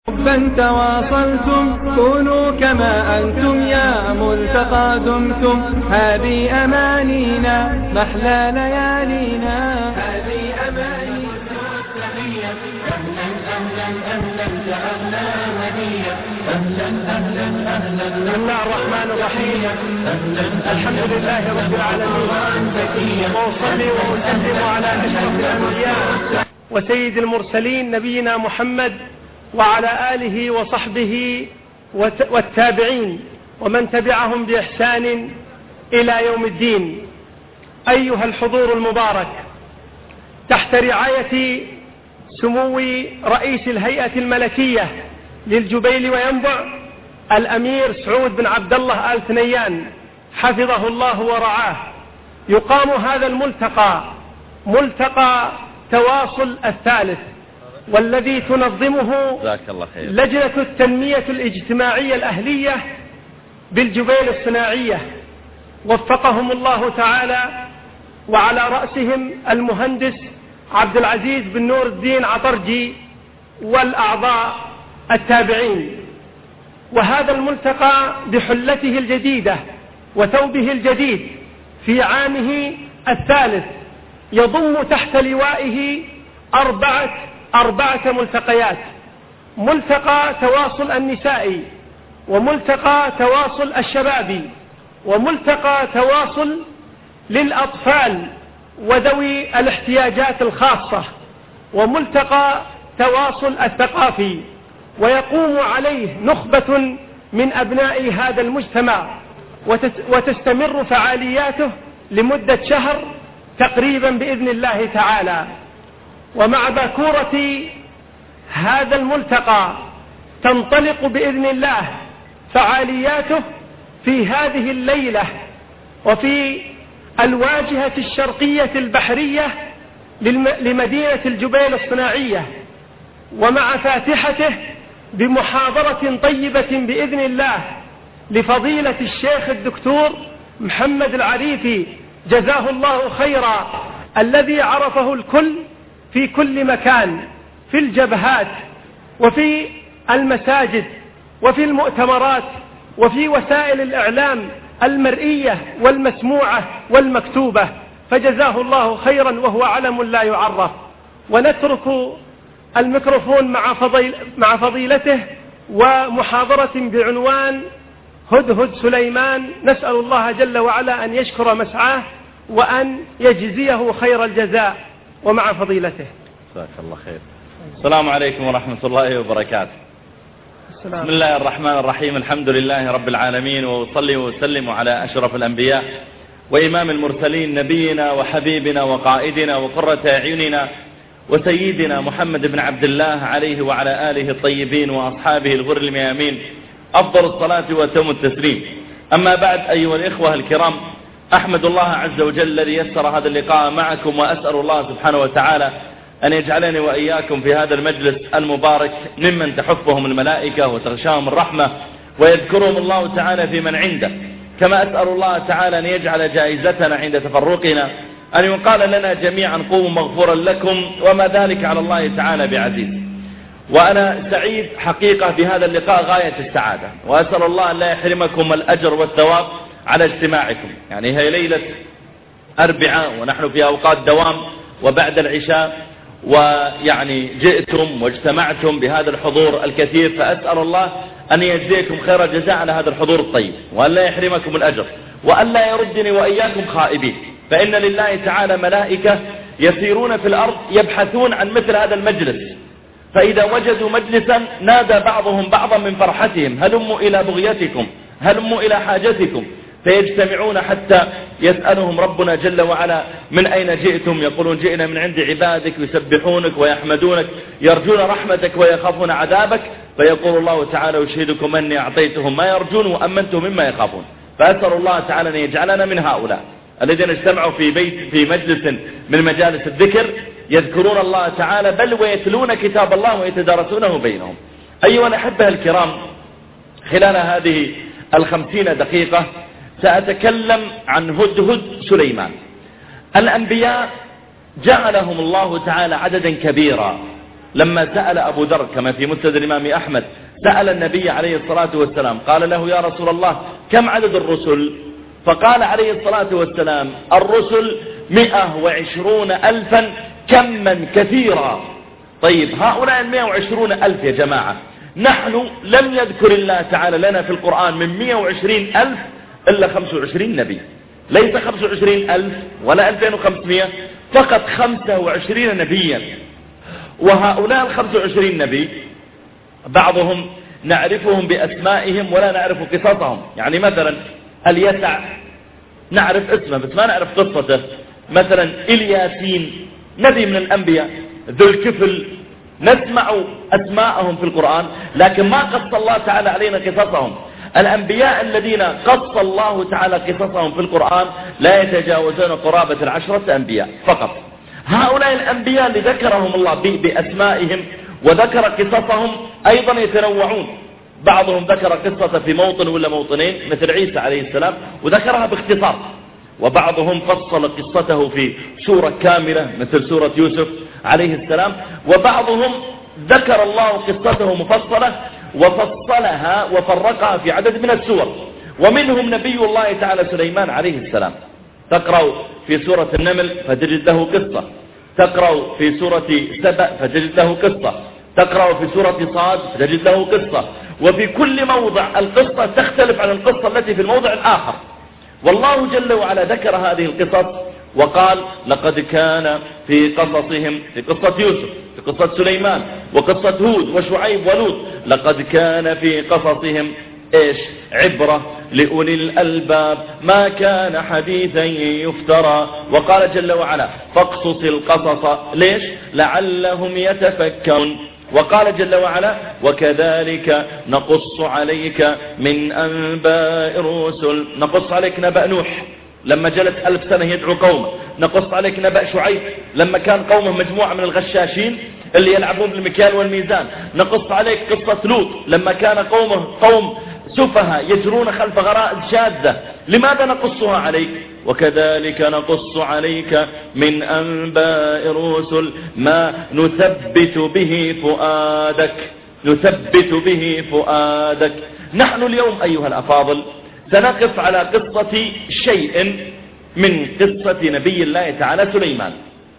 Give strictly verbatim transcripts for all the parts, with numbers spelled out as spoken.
حبا تواصلتم كونوا كما أنتم يا ملتقى دمتم. هذه أمانينا محلى ليالينا، هذه أمانينا التحية. أهلا أهلا أهلا جعلنا هدية، أهلا أهلا أهلا. بسم الله الرحمن الرحيم. أهلا الحمد لله رب العالمين، وأصلي وأسلم على أشرف الأنبياء وسيد المرسلين نبينا محمد وعلى آله وصحبه والتابعين ومن تبعهم بإحسان إلى يوم الدين. أيها الحضور المبارك، تحت رعاية سمو رئيس الهيئة الملكية للجبيل وينبع الأمير سعود بن عبد الله آل ثنيان حفظه الله ورعاه، يقام هذا الملتقى، ملتقى تواصل الثالث، والذي تنظمه لجنة التنمية الاجتماعية الأهلية بالجبيل الصناعية، وفقهم الله تعالى، وعلى رأسهم المهندس عبد العزيز بن نور الدين عطرجي والأعضاء التابعين. وهذا الملتقى بحلته الجديدة وثوبه الجديد في عامه الثالث يضم تحت لوائه أربعة أربعة ملتقيات: ملتقى تواصل النسائي، وملتقى تواصل الشبابي، وملتقى تواصل للأطفال وذوي الاحتياجات الخاصة، وملتقى تواصل الثقافي. ويقوم عليه نخبة من أبناء هذا المجتمع، وتستمر فعالياته لمدة شهر تقريبا بإذن الله تعالى. ومع باكورة هذا الملتقى تنطلق بإذن الله فعالياته في هذه الليلة وفي الواجهة الشرقية البحرية لمدينة الجبيل الصناعية، ومع فاتحته بمحاضرة طيبة بإذن الله لفضيلة الشيخ الدكتور محمد العريفي جزاه الله خيرا، الذي عرفه الكل في كل مكان، في الجبهات وفي المساجد وفي المؤتمرات وفي وسائل الإعلام المرئية والمسموعة والمكتوبة، فجزاه الله خيرا وهو علم لا يعرف. ونترك الميكروفون مع, فضيل مع فضيلته ومحاضرة بعنوان هدهد سليمان، نسأل الله جل وعلا أن يشكر مسعاه وأن يجزيه خير الجزاء. ومع فضيلته. جزاك الله خير. السلام عليكم ورحمة الله وبركاته. السلام. بسم الله الرحمن الرحيم، الحمد لله رب العالمين، وأصلي وأسلم على أشرف الأنبياء وإمام المرسلين نبينا وحبيبنا وقائدنا وقرة أعيننا وسيدنا محمد بن عبد الله عليه وعلى آله الطيبين وأصحابه الغر الميامين أفضل الصلاة وأتم التسليم. أما بعد، أيها الإخوة الكرام، أحمد الله عز وجل الذي يسر هذا اللقاء معكم، وأسأل الله سبحانه وتعالى أن يجعلني وإياكم في هذا المجلس المبارك ممن تحفهم الملائكة وتغشاهم الرحمة ويذكرهم الله تعالى في من عنده. كما أسأل الله تعالى أن يجعل جائزتنا عند تفرقنا أن يقال لنا جميعا قوموا مغفورا لكم، وما ذلك على الله تعالى بعزيز. وأنا سعيد حقيقة بهذا اللقاء غاية السعادة، وأسأل الله أن لا يحرمكم الأجر والثواب على اجتماعكم. يعني هي ليلة أربعاء ونحن في أوقات دوام وبعد العشاء، ويعني جئتم واجتمعتم بهذا الحضور الكثير، فأسأل الله أن يجزيكم خير الجزاء على هذا الحضور الطيب، وأن لا يحرمكم الأجر، وأن لا يردني وإياكم خائبين. فإن لله تعالى ملائكة يسيرون في الأرض يبحثون عن مثل هذا المجلس، فإذا وجدوا مجلسا نادى بعضهم بعضا من فرحتهم هلموا إلى بغيتكم، هلموا إلى حاجتكم، فيجتمعون حتى يسألهم ربنا جل وعلا من أين جئتم؟ يقولون جئنا من عند عبادك يسبحونك ويحمدونك يرجون رحمتك ويخافون عذابك، فيقول الله تعالى يشهدكم أني أعطيتهم ما يرجون وأمنتهم مما يخافون. فأسأل الله تعالى أن يجعلنا من هؤلاء الذين اجتمعوا في بيت في مجلس من مجالس الذكر يذكرون الله تعالى، بل ويتلون كتاب الله ويتدارسونه بينهم. أيها الأحبة الكرام، خلال هذه الخمسين دقيقة سأتكلم عن هدهد سليمان. الأنبياء جعلهم الله تعالى عددا كبيرا لما سأل أبو ذر كما في مسند الإمام أحمد، سأل النبي عليه الصلاة والسلام قال له يا رسول الله كم عدد الرسل؟ فقال عليه الصلاة والسلام الرسل مئة وعشرون ألفا كما كثيرا. طيب هؤلاء المئة وعشرون ألف يا جماعة، نحن لم يذكر الله تعالى لنا في القرآن من مئة وعشرين ألف إلا خمسة وعشرين نبي، ليس خمسة وعشرين ألف ولا ألفين وخمسمائة، فقط خمسة وعشرين نبيا. وهؤلاء الخمسة وعشرين نبي بعضهم نعرفهم بأسمائهم ولا نعرف قصصهم. يعني مثلا اليسع نعرف اسمه بس ما نعرف قصته. مثلا الياسين نبي من الأنبياء، ذو الكفل نسمع أسماءهم في القرآن لكن ما قص الله تعالى علينا قصصهم. الأنبياء الذين قص الله تعالى قصصهم في القرآن لا يتجاوزون قرابة العشرة أنبياء فقط. هؤلاء الأنبياء اللي ذكرهم الله بأسمائهم وذكر قصصهم أيضا يتنوعون، بعضهم ذكر قصة في موطن ولا موطنين مثل عيسى عليه السلام وذكرها باختصار، وبعضهم فصل قصته في سورة كاملة مثل سورة يوسف عليه السلام، وبعضهم ذكر الله قصته مفصلة وفصلها وفرقها في عدد من السور. ومنهم نبي الله تعالى سليمان عليه السلام، تقرأ في سورة النمل فتجد له قصة، تقرأ في سورة سبأ فتجد له قصة، تقرأ في سورة صاد فتجد له قصة، وفي كل موضع القصة تختلف عن القصة التي في الموضع الآخر. والله جل وعلا ذكر هذه القصص وقال لقد كان في قصصهم، في قصة يوسف، في قصة سليمان وقصة هود وشعيب ولوط، لقد كان في قصصهم إيش عبرة لأولي الألباب ما كان حديثا يفترى. وقال جل وعلا فاقصص القصص ليش لعلهم يتفكرون. وقال جل وعلا وكذلك نقص عليك من أنباء الرسل، نقص عليك نبأ نوح لما جلس ألف سنة يدعو قومه، نقص عليك نبأ شعيب لما كان قومه مجموعة من الغشاشين اللي يلعبون بالمكيال والميزان، نقص عليك قصة لوط لما كان قومه قوم سفها يجرون خلف غرائز شاذة. لماذا نقصها عليك؟ وكذلك نقص عليك من أنباء الرسل ما نثبت به فؤادك، نثبت به فؤادك. نحن اليوم أيها الأفاضل سنقف على قصة شيء من قصة نبي الله تعالى سليمان.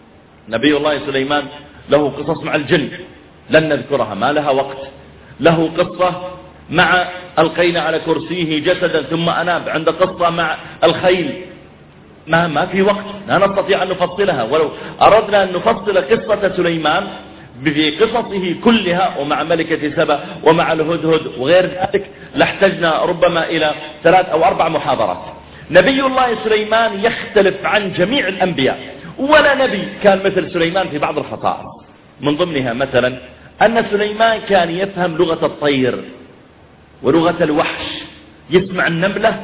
نبي الله سليمان له قصص مع الجن لن نذكرها ما لها وقت، له قصة مع ألقينا على كرسيه جسدا ثم أناب، عند قصة مع الخيل ما ما في وقت لا نستطيع أن نفصلها، ولو أردنا أن نفصل قصة سليمان في قصصه كلها ومع ملكة سبأ ومع الهدهد وغير ذلك لاحتجنا ربما إلى ثلاث أو أربع محاضرات. نبي الله سليمان يختلف عن جميع الأنبياء، ولا نبي كان مثل سليمان في بعض الخصائص، من ضمنها مثلا أن سليمان كان يفهم لغة الطير ولغة الوحش. يسمع النملة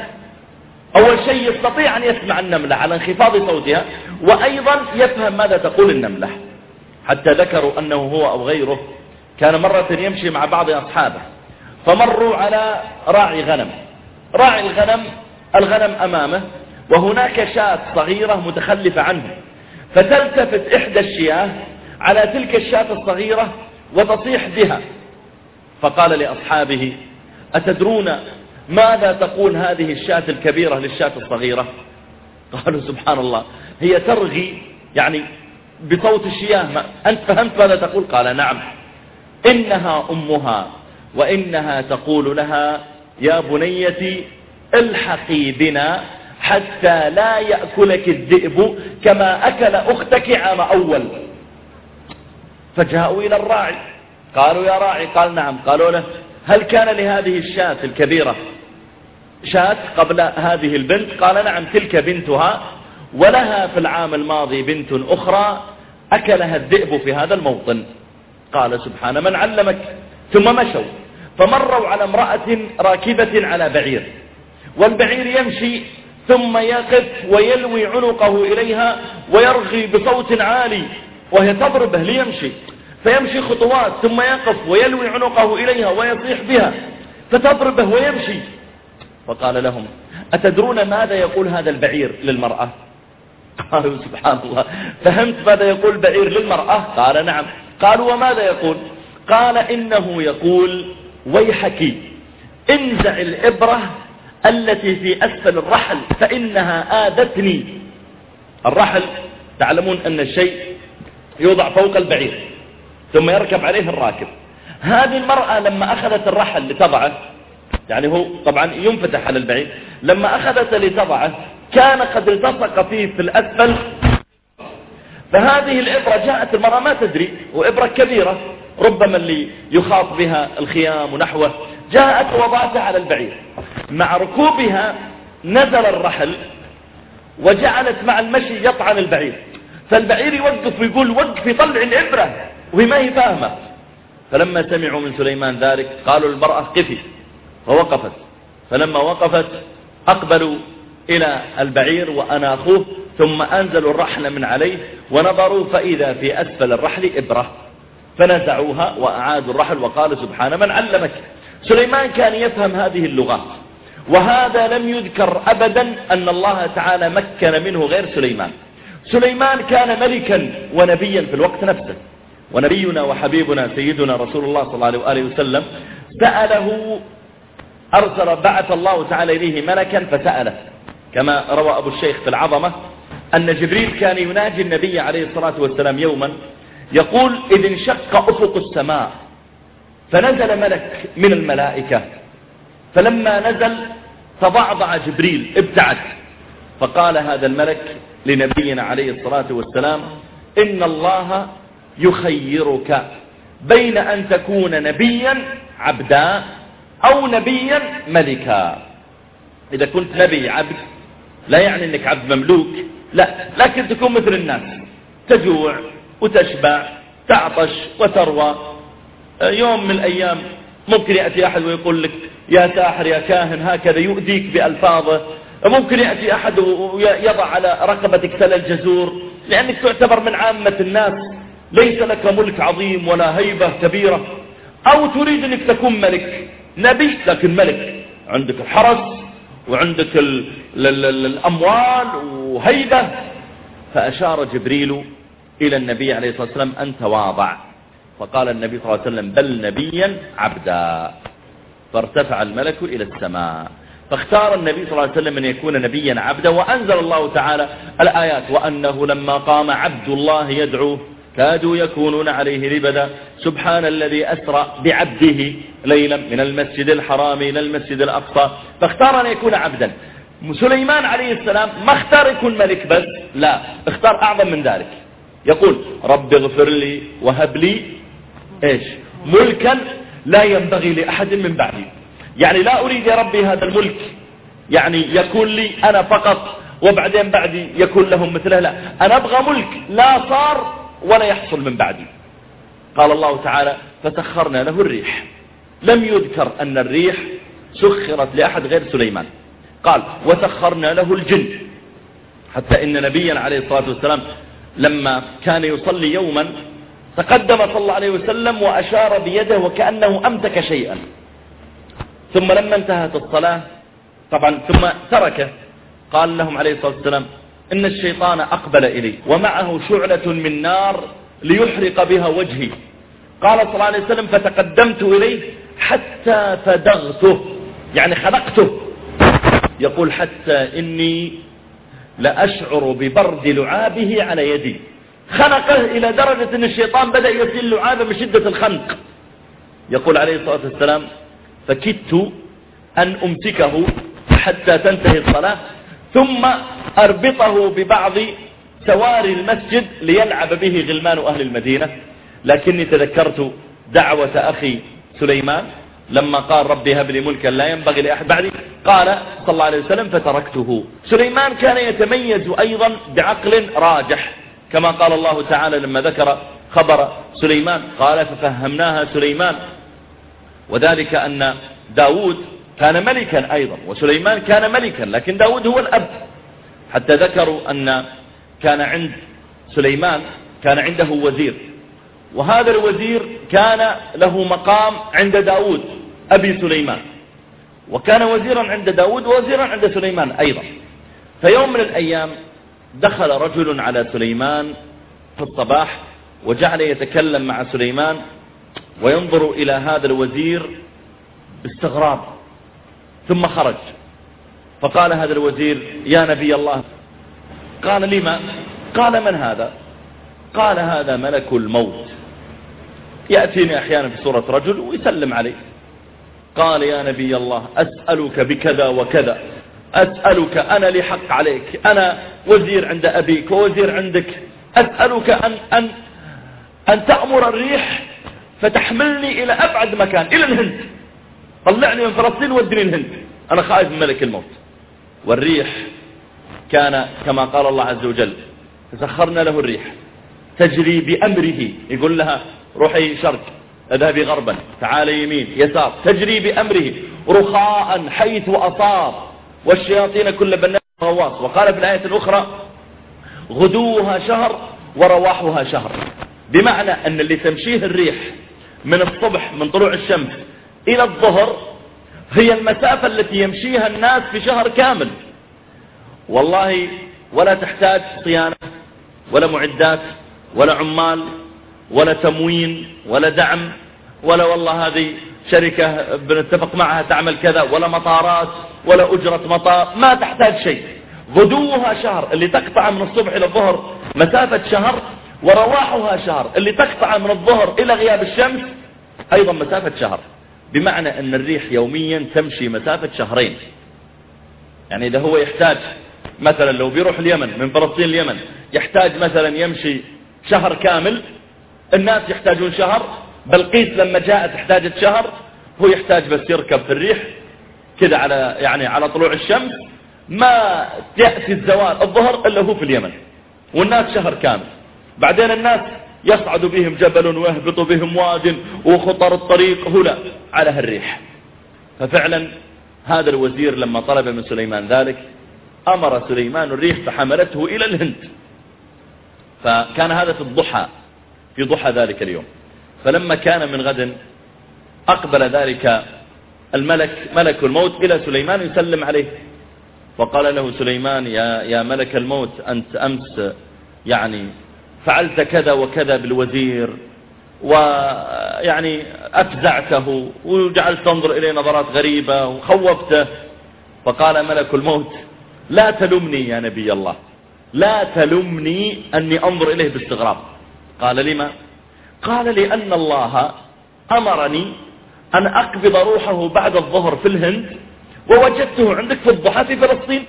أول شيء يستطيع أن يسمع النملة على انخفاض صوتها، وأيضا يفهم ماذا تقول النملة. حتى ذكروا أنه هو أو غيره كان مرة يمشي مع بعض أصحابه فمروا على راعي غنم، راعي الغنم الغنم أمامه وهناك شاة صغيرة متخلفة عنه، فتلتفت إحدى الشياه على تلك الشاة الصغيرة وتصيح بها، فقال لأصحابه أتدرون ماذا تقول هذه الشاة الكبيرة للشاة الصغيرة؟ قالوا سبحان الله هي ترغي يعني بصوت الشياه، أنت فهمت ماذا تقول؟ قال نعم، إنها أمها وإنها تقول لها يا بنيتي الحقي بنا حتى لا يأكلك الذئب كما أكل أختك عام أول. فجاءوا إلى الراعي قالوا يا راعي، قال نعم. قالوا له هل كان لهذه الشاة الكبيرة شاة قبل هذه البنت؟ قال نعم، تلك بنتها ولها في العام الماضي بنت أخرى أكلها الذئب في هذا الموطن. قال سبحان من علمك. ثم مشوا فمروا على امرأة راكبة على بعير، والبعير يمشي ثم يقف ويلوي عنقه إليها ويرغي بصوت عالي وهي تضربه ليمشي، فيمشي خطوات ثم يقف ويلوي عنقه إليها ويصيح بها فتضربه ويمشي. فقال لهم أتدرون ماذا يقول هذا البعير للمرأة؟ قالوا سبحان الله فهمت ماذا يقول البعير للمرأة؟ قال نعم، قالوا وماذا يقول؟ قال إنه يقول ويحك انزع الإبرة التي في أسفل الرحل فإنها آذتني. الرحل تعلمون أن الشيء يوضع فوق البعير ثم يركب عليه الراكب. هذه المرأة لما أخذت الرحل لتضعه، يعني هو طبعا ينفتح على البعير، لما أخذت لتضعه كان قد التصق فيه في الأسفل. فهذه الإبرة جاءت المرأة ما تدري، وإبرة كبيرة ربما اللي يخاط بها الخيام ونحوه، جاءت وضعتها على البعير. مع ركوبها نزل الرحل وجعلت مع المشي يطعن البعير، فالبعير يوقف ويقول وقف يطلع الإبرة وهي ما هي فاهمة. فلما سمعوا من سليمان ذلك قالوا للمرأة قفي، فوقفت. فلما وقفت أقبلوا إلى البعير وأناخوه، ثم أنزلوا الرحل من عليه ونظروا فإذا في أسفل الرحل إبرة، فنزعوها وأعادوا الرحل. وقال سبحانه من علمك. سليمان كان يفهم هذه اللغات، وهذا لم يذكر أبدا أن الله تعالى مكن منه غير سليمان. سليمان كان ملكا ونبيا في الوقت نفسه، ونبينا وحبيبنا سيدنا رسول الله صلى الله عليه وسلم سأله، أرسل بعث الله تعالى إليه ملكا فسأله، كما روى أبو الشيخ في العظمة أن جبريل كان يناجي النبي عليه الصلاة والسلام يوما يقول إذ انشق أفق السماء فنزل ملك من الملائكة، فلما نزل تضعضع جبريل ابتعد، فقال هذا الملك لنبينا عليه الصلاة والسلام إن الله يخيرك بين أن تكون نبيا عبدا أو نبيا ملكا. إذا كنت نبي عبد لا يعني أنك عبد مملوك، لا، لكن تكون مثل الناس، تجوع وتشبع، تعطش وتروى. يوم من الأيام ممكن يأتي أحد ويقول لك يا ساحر يا كاهن، هكذا يؤذيك بألفاظه. ممكن يأتي أحد ويضع على رقبتك تل الجزور لأنك تعتبر من عامة الناس، ليس لك ملك عظيم ولا هيبة كبيرة. أو تريد أنك تكون ملك نبي لكن ملك، عندك الحرس وعندك ال ال ال الأموال وهيبة. فأشار جبريل إلى النبي عليه الصلاة والسلام أن تواضع، فقال النبي صلى الله عليه وسلم بل نبيا عبدا. فارتفع الملك إلى السماء، فاختار النبي صلى الله عليه وسلم أن يكون نبيا عبدا. وأنزل الله تعالى الآيات وأنه لما قام عبد الله يدعوه كادوا يكونون عليه لبدا سبحان الذي أسرى بعبده ليلا من المسجد الحرام إلى المسجد الأقصى. فاختار أن يكون عبدا. سليمان عليه السلام ما اختار يكون ملك بس، لا، اختار أعظم من ذلك. يقول رب اغفر لي وهب لي إيش ملكا لا ينبغي لأحد من بعدي. يعني لا أريد يا ربي هذا الملك يعني يكون لي أنا فقط وبعدين بعدي يكون لهم مثله، لا، أنا أبغى ملك لا صار ولا يحصل من بعدي. قال الله تعالى فسخرنا له الريح. لم يذكر أن الريح سخرت لأحد غير سليمان. قال وسخرنا له الجن، حتى إن نبينا عليه الصلاة والسلام لما كان يصلي يوما تقدم صلى الله عليه وسلم وأشار بيده وكأنه أمسك شيئا، ثم لما انتهت الصلاة طبعا ثم تركه، قال لهم عليه الصلاة والسلام إن الشيطان أقبل إلي ومعه شعلة من نار ليحرق بها وجهي. قال صلى الله عليه وسلم فتقدمت إليه حتى فدغته، يعني خنقته. يقول حتى إني لأشعر ببرد لعابه على يدي. خنقه إلى درجة أن الشيطان بدأ يسيل لعابه من شدة الخنق. يقول عليه الصلاة والسلام فكدت أن أمسكه حتى تنتهي الصلاة ثم أربطه ببعض سواري المسجد ليلعب به غلمان أهل المدينة، لكني تذكرت دعوة أخي سليمان لما قال ربي هب لي ملكا لا ينبغي لأحد بعدي، قال صلى الله عليه وسلم فتركته. سليمان كان يتميز أيضا بعقل راجح، كما قال الله تعالى لما ذكر خبر سليمان قال ففهمناها سليمان، وذلك أن داود كان ملكا أيضا وسليمان كان ملكا، لكن داود هو الأب. حتى ذكروا أن كان عند سليمان كان عنده وزير، وهذا الوزير كان له مقام عند داود أبي سليمان، وكان وزيرا عند داود ووزيرا عند سليمان أيضا. فيوم من الأيام دخل رجل على سليمان في الصباح وجعل يتكلم مع سليمان وينظر إلى هذا الوزير باستغراب، ثم خرج. فقال هذا الوزير: يا نبي الله. قال: لما؟ قال: من هذا؟ قال: هذا ملك الموت، يأتيني أحيانا في صورة رجل ويسلم عليه. قال: يا نبي الله، أسألك بكذا وكذا، أسألك، أنا لي حق عليك، أنا وزير عند أبيك ووزير عندك، أسألك أن, أن, أن تأمر الريح فتحملني إلى أبعد مكان، إلى الهند، طلعني من فلسطين ودني الهند، أنا خائف من ملك الموت. والريح كان كما قال الله عز وجل: فسخرنا له الريح تجري بأمره، يقول لها روحي شرق، اذهبي غربا، تعالي يمين يسار، تجري بأمره رخاء حيث أصاب، والشياطين كل بناء غواص. وقال في الآية الأخرى: غدوها شهر ورواحها شهر، بمعنى أن اللي تمشيه الريح من الصبح من طلوع الشمس إلى الظهر هي المسافة التي يمشيها الناس في شهر كامل، والله ولا تحتاج صيانة ولا معدات ولا عمال ولا تموين ولا دعم، ولا والله هذه شركة بنتفق معها تعمل كذا، ولا مطارات ولا أجرة مطار، ما تحتاج شيء. غدوها شهر، اللي تقطع من الصبح إلى الظهر مسافة شهر، ورواحها شهر، اللي تقطع من الظهر إلى غياب الشمس أيضا مسافة شهر، بمعنى أن الريح يوميا تمشي مسافة شهرين. يعني إذا هو يحتاج مثلا لو بيروح اليمن من فلسطين اليمن يحتاج مثلا يمشي شهر كامل، الناس يحتاجون شهر، بلقيس لما جاءت احتاجت شهر، هو يحتاج بس يركب في الريح كده على يعني على طلوع الشمس، ما يأتي الزوال الظهر إلا هو في اليمن، والناس شهر كامل. بعدين الناس يصعد بهم جبل ويهبط بهم واد وخطر الطريق هنا على هالريح. ففعلا هذا الوزير لما طلب من سليمان ذلك أمر سليمان الريح فحملته إلى الهند. فكان هذا في الضحى، في ضحى ذلك اليوم. فلما كان من غد أقبل ذلك الملك ملك الموت إلى سليمان يسلم عليه، وقال له سليمان: يا يا ملك الموت، أنت أمس يعني فعلت كذا وكذا بالوزير، ويعني أفزعته وجعلت تنظر إليه نظرات غريبة وخوفته. فقال ملك الموت: لا تلمني يا نبي الله، لا تلمني أني أنظر إليه باستغراب. قال: لما؟ قال: لأن الله أمرني أن أقبض روحه بعد الظهر في الهند، ووجدته عندك في الضحى في فلسطين.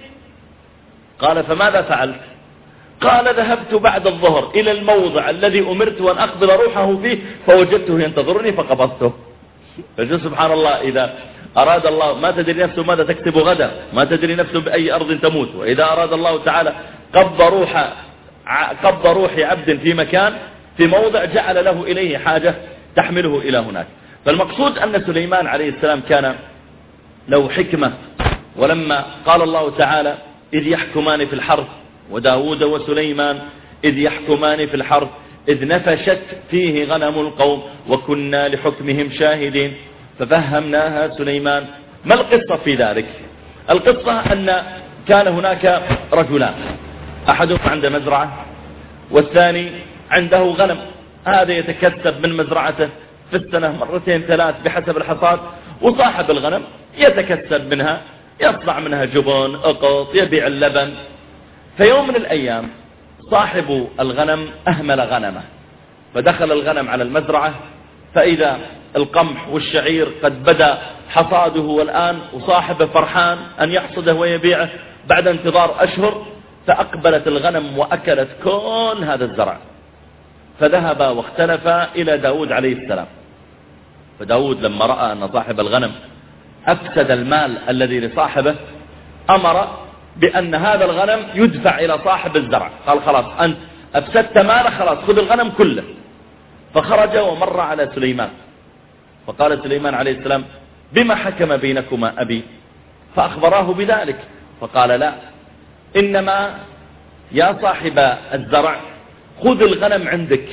قال: فماذا فعلت؟ قال: ذهبت بعد الظهر إلى الموضع الذي أمرت أن أقبض روحه فيه، فوجدته ينتظرني فقبضته. فجل سبحان الله، إذا أراد الله، ما تدري نفسه ماذا تكتب غدا، ما تدري نفسه بأي أرض تموت. وإذا أراد الله تعالى قبض روح قبض روح عبد في مكان في موضع جعل له إليه حاجة تحمله إلى هناك. فالمقصود أن سليمان عليه السلام كان له حكمة. ولما قال الله تعالى: إذ يحكمان في الحرث، وداود وسليمان إذ يحكمان في الحرث إذ نفشت فيه غنم القوم وكنا لحكمهم شاهدين ففهمناها سليمان. ما القصة في ذلك؟ القصة أن كان هناك رجلان، أحدهم عنده مزرعة والثاني عنده غنم. هذا يتكسب من مزرعته في السنة مرتين ثلاث بحسب الحصاد، وصاحب الغنم يتكسب منها، يصنع منها جبن، أقط، يبيع اللبن. في يوم من الأيام صاحب الغنم أهمل غنمه، فدخل الغنم على المزرعة فإذا القمح والشعير قد بدأ حصاده والآن، وصاحبه فرحان أن يحصده ويبيعه بعد انتظار أشهر. فأقبلت الغنم وأكلت كل هذا الزرع، فذهب واختلف إلى داود عليه السلام. فداود لما رأى أن صاحب الغنم أفسد المال الذي لصاحبه أمر بأن هذا الغنم يدفع إلى صاحب الزرع. قال: خلاص أنت أفسدت ماله، خلاص خذ الغنم كله. فخرج ومر على سليمان، فقال سليمان عليه السلام: بما حكم بينكما أبي؟ فأخبراه بذلك. فقال: لا، إنما يا صاحب الزرع خذ الغنم عندك،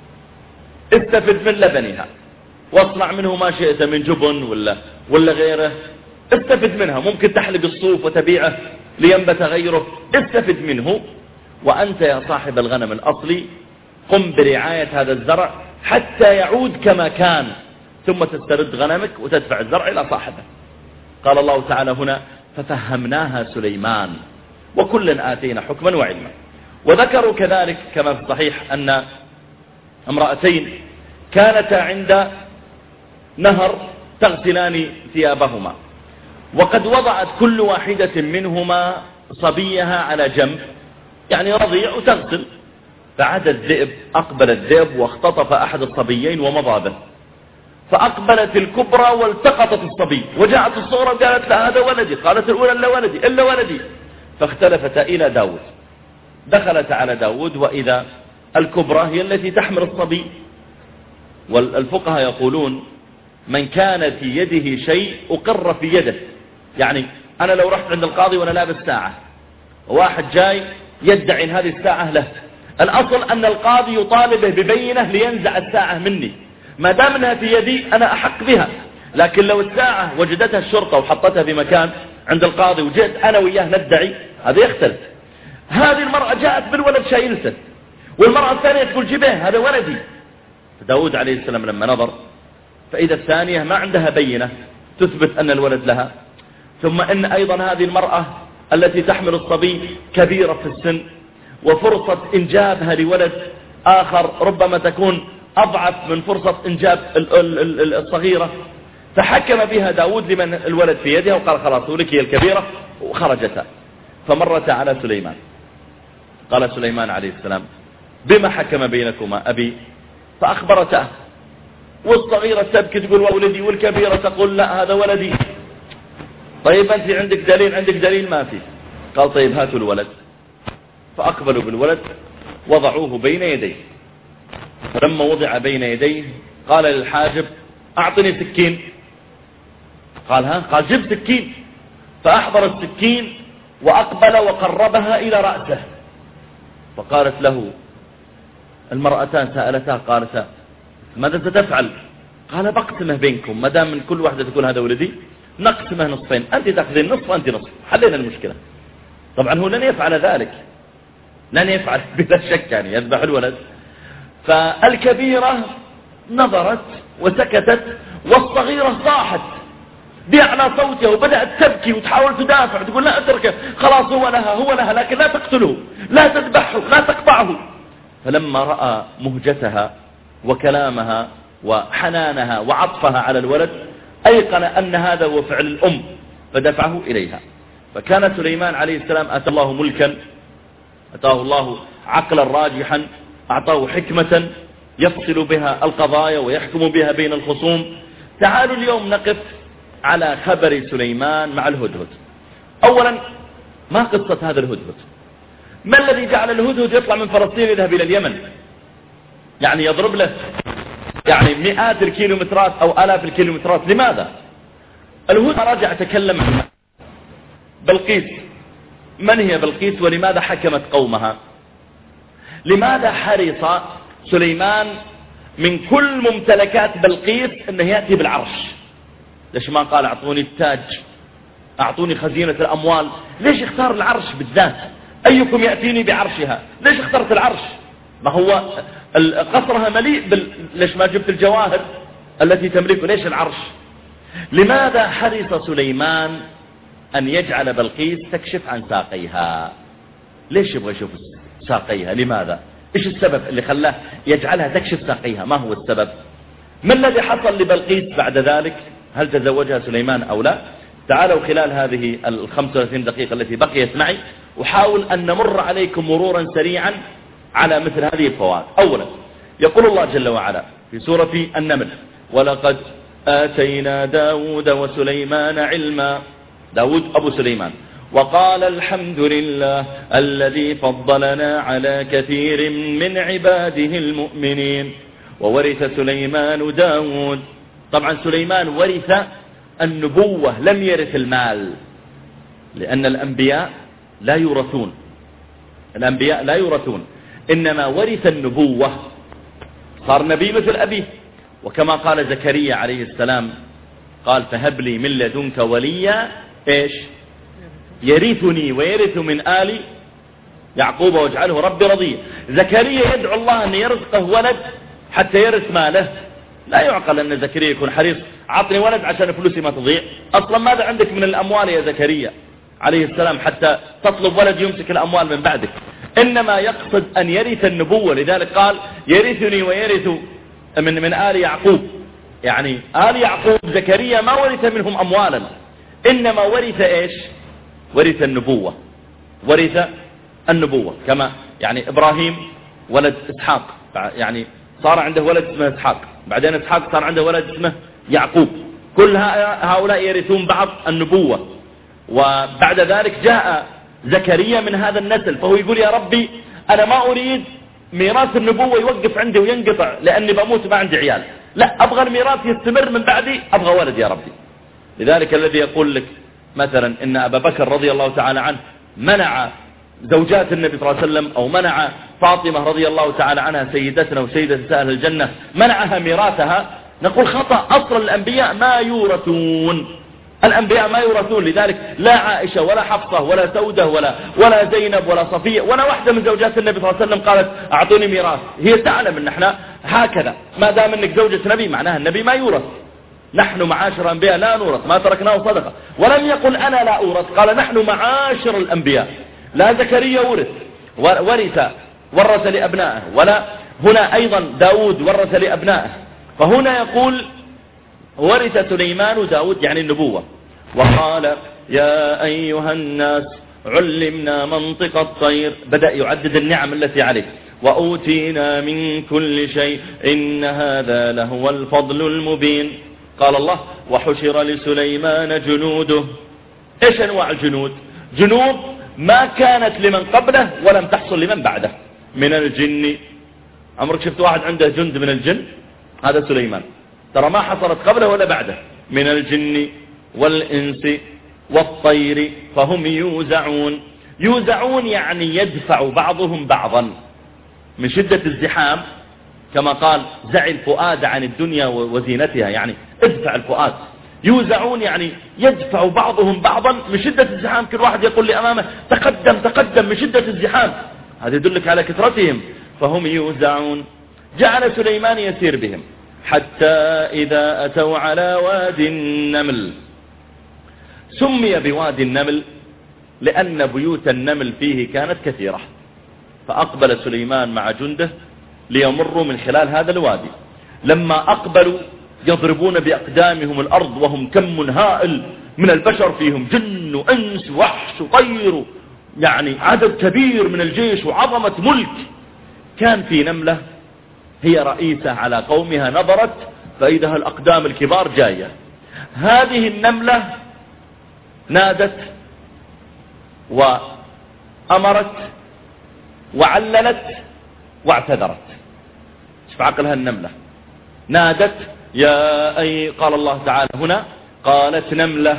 استفد من لبنها واصنع منه ما شئت من جبن ولا, ولا غيره، استفد منها، ممكن تحلب الصوف وتبيعه لينبت غيره، استفد منه. وأنت يا صاحب الغنم الأصلي قم برعاية هذا الزرع حتى يعود كما كان، ثم تسترد غنمك وتدفع الزرع إلى صاحبه. قال الله تعالى هنا ففهمناها سليمان وكلا آتينا حكما وعلما. وذكروا كذلك كما في الصحيح أن امرأتين كانتا عند نهر تغسلان ثيابهما، وقد وضعت كل واحدة منهما صبيها على جنب، يعني رضيع وتغسل، فعاد الذئب، أقبل الذئب واختطف أحد الصبيين ومضى به، فأقبلت الكبرى والتقطت الصبي، وجاءت الصغرى قالت لا هذا ولدي، قالت الأولى إلا ولدي إلا ولدي، فاختلفتا إلى داود. دخلت على داود وإذا الكبرى هي التي تحمل الصبي. والفقهاء يقولون من كان في يده شيء أقر في يده، يعني أنا لو رحت عند القاضي وأنا لابس ساعة وواحد جاي يدعي إن هذه الساعة له، الأصل أن القاضي يطالبه ببينة لينزع الساعة مني، ما دام أنها في يدي أنا أحق بها. لكن لو الساعة وجدتها الشرطة وحطتها في مكان عند القاضي وجئت أنا وياه ندعي، هذا يختلف. هذه المرأة جاءت بالولد شايلته، والمرأة الثانية تقول جبه هذا ولدي. فداود عليه السلام لما نظر فإذا الثانية ما عندها بينة تثبت أن الولد لها، ثم أن أيضا هذه المرأة التي تحمل الصبي كبيرة في السن، وفرصة إنجابها لولد آخر ربما تكون أضعف من فرصة إنجاب الصغيرة، فحكم بها داود لمن الولد في يدها وقال خلاص ولك هي الكبيرة، وخرجتا. فمرت على سليمان، قال سليمان عليه السلام بما حكم بينكما أبي؟ فأخبرته، والصغيرة تبكي تقول ولدي، والكبيرة تقول لا هذا ولدي. طيب أنت عندك دليل؟ عندك دليل؟ ما في. قال طيب هاتوا الولد. فأقبلوا بالولد وضعوه بين يديه، فلما وضع بين يديه قال للحاجب أعطني سكين. قال ها؟ قال جب سكين. فأحضر السكين وأقبل وقربها إلى رأسه. فقالت له المرأتان سألتها قالتا ماذا ستفعل؟ قال بقسمه بينكم، ما دام من كل واحدة تقول هذا ولدي نقسمه نصفين، أنت تأخذين نصف وأنت نصف، حلينا المشكلة. طبعا هو لن يفعل ذلك، لن يفعل بلا شك، يعني يذبح الولد. فالكبيرة نظرت وسكتت، والصغيرة صاحت بأعلى صوتها وبدأت تبكي وتحاول تدافع، تقول لا اتركه خلاص هو لها هو لها، لكن لا تقتله، لا تذبحه، لا تقطعه. فلما رأى مهجتها وكلامها وحنانها وعطفها على الولد أيقن أن هذا هو فعل الأم، فدفعه إليها. فكان سليمان عليه السلام أتى الله ملكا، أتاه الله عقلا راجحا، أعطاه حكمة يفصل بها القضايا ويحكم بها بين الخصوم. تعالوا اليوم نقف على خبر سليمان مع الهدهد. أولا ما قصة هذا الهدهد؟ ما الذي جعل الهدهد يطلع من فلسطين يذهب إلى اليمن؟ يعني يضرب له يعني مئات الكيلومترات أو آلاف الكيلومترات. لماذا؟ الهدهد رجع تكلم عنها. بلقيس، من هي بلقيس ولماذا حكمت قومها؟ لماذا حرص سليمان من كل ممتلكات بلقيس أنه يأتي بالعرش؟ ليش ما قال أعطوني التاج، أعطوني خزينة الأموال؟ ليش اختار العرش بالذات؟ أيكم يأتيني بعرشها؟ ليش اخترت العرش؟ ما هو قصرها مليء بال... ليش ما جبت الجواهر التي تملكه؟ ليش العرش؟ لماذا حرص سليمان أن يجعل بلقيس تكشف عن ساقيها؟ ليش يبغى يشوف ساقيها؟ لماذا؟ إيش السبب اللي خلاه يجعلها تكشف ساقيها؟ ما هو السبب؟ ما الذي حصل لبلقيس بعد ذلك؟ هل تزوجها سليمان أو لا؟ تعالوا خلال هذه الخمس وثلاثين دقيقة التي بقيت معي وحاول أن نمر عليكم مرورا سريعا على مثل هذه الفوائد. أولا يقول الله جل وعلا في سورة النمل ولقد آتينا داود وسليمان علما، داود أبو سليمان، وقال الحمد لله الذي فضلنا على كثير من عباده المؤمنين وورث سليمان داود. طبعا سليمان ورث النبوة لم يرث المال، لأن الأنبياء لا يورثون، الأنبياء لا يورثون، إنما ورث النبوة، صار نبي مثل أبيه. وكما قال زكريا عليه السلام قال فهب لي من لدنك وليا إيش؟ يرثني ويرث من آل يعقوب واجعله ربي رضيا. زكريا يدعو الله أن يرزقه ولد حتى يرث ماله. لا يعقل أن زكريا يكون حريص عطني ولد عشان فلوسي ما تضيع. أصلا ماذا عندك من الأموال يا زكريا عليه السلام حتى تطلب ولد يمسك الأموال من بعدك؟ إنما يقصد أن يرث النبوة. لذلك قال يرثني ويرث من, من آل يعقوب. يعني آل يعقوب زكريا ما ورث منهم أموالا، إنما ورث إيش؟ ورث النبوة. ورث النبوة كما يعني إبراهيم ولد إسحاق، يعني صار عنده ولد اسمه إسحاق، بعدين إسحاق صار عنده ولد اسمه يعقوب. كل هؤلاء يرثون بعض النبوة. وبعد ذلك جاء زكريا من هذا النسل، فهو يقول يا ربي أنا ما أريد ميراث النبوة يوقف عندي وينقطع لأني بموت ما عندي عيال، لا، أبغى الميراث يستمر من بعدي، أبغى ولد يا ربي. لذلك الذي يقول لك مثلا إن أبا بكر رضي الله تعالى عنه منع زوجات النبي صلى الله عليه وسلم، أو منع فاطمة رضي الله تعالى عنها سيدتنا وسيدة نساء الجنة منعها ميراثها، نقول خطأ. أصل الأنبياء ما يورثون، الأنبياء ما يورثون. لذلك لا عائشة ولا حفصة ولا سودة ولا ولا زينب ولا صفية ولا واحدة من زوجات النبي صلى الله عليه وسلم قالت أعطوني ميراث. هي تعلم أن احنا هكذا، ما دام أنك زوجة نبي معناها النبي ما يورث. نحن معاشر أنبياء لا نورث، ما تركناه صدقة. ولم يقل أنا لا أورث، قال نحن معاشر الأنبياء. لا زكريا ورث ورث ورث لأبنائه، ولا هنا أيضا داود ورث لأبنائه. فهنا يقول ورث سليمان داود يعني النبوة. وقال يا أيها الناس علمنا منطق الطير، بدأ يعدد النعم التي عليه. وأوتينا من كل شيء إن هذا لهو الفضل المبين. قال الله وحشر لسليمان جنوده. إيش أنواع الجنود؟ جنود ما كانت لمن قبله ولم تحصل لمن بعده من الجن. عمرك شفت واحد عنده جند من الجن؟ هذا سليمان، ترى ما حصلت قبله ولا بعده. من الجن والإنس والطير فهم يوزعون. يوزعون يعني يدفع بعضهم بعضا من شدة الزحام، كما قال زع الفؤاد عن الدنيا وزينتها، يعني ادفع الفؤاد. يوزعون يعني يدفع بعضهم بعضا من شدة الزحام، كل واحد يقول لأمامه تقدم تقدم من شدة الزحام، هذا يدلك على كثرتهم. فهم يوزعون. جعل سليمان يسير بهم حتى إذا أتوا على وادي النمل. سمي بوادي النمل لأن بيوت النمل فيه كانت كثيرة، فأقبل سليمان مع جنده ليمروا من خلال هذا الوادي. لما أقبلوا يضربون بأقدامهم الأرض وهم كم هائل من البشر، فيهم جن وأنس وحش وطير، يعني عدد كبير من الجيش وعظمة ملك. كان في نملة هي رئيسة على قومها، نظرت فإذا الأقدام الكبار جاية. هذه النملة نادت وأمرت وعللت واعتذرت. شوف عقلها النملة، نادت يا أي قال الله تعالى هنا قالت نملة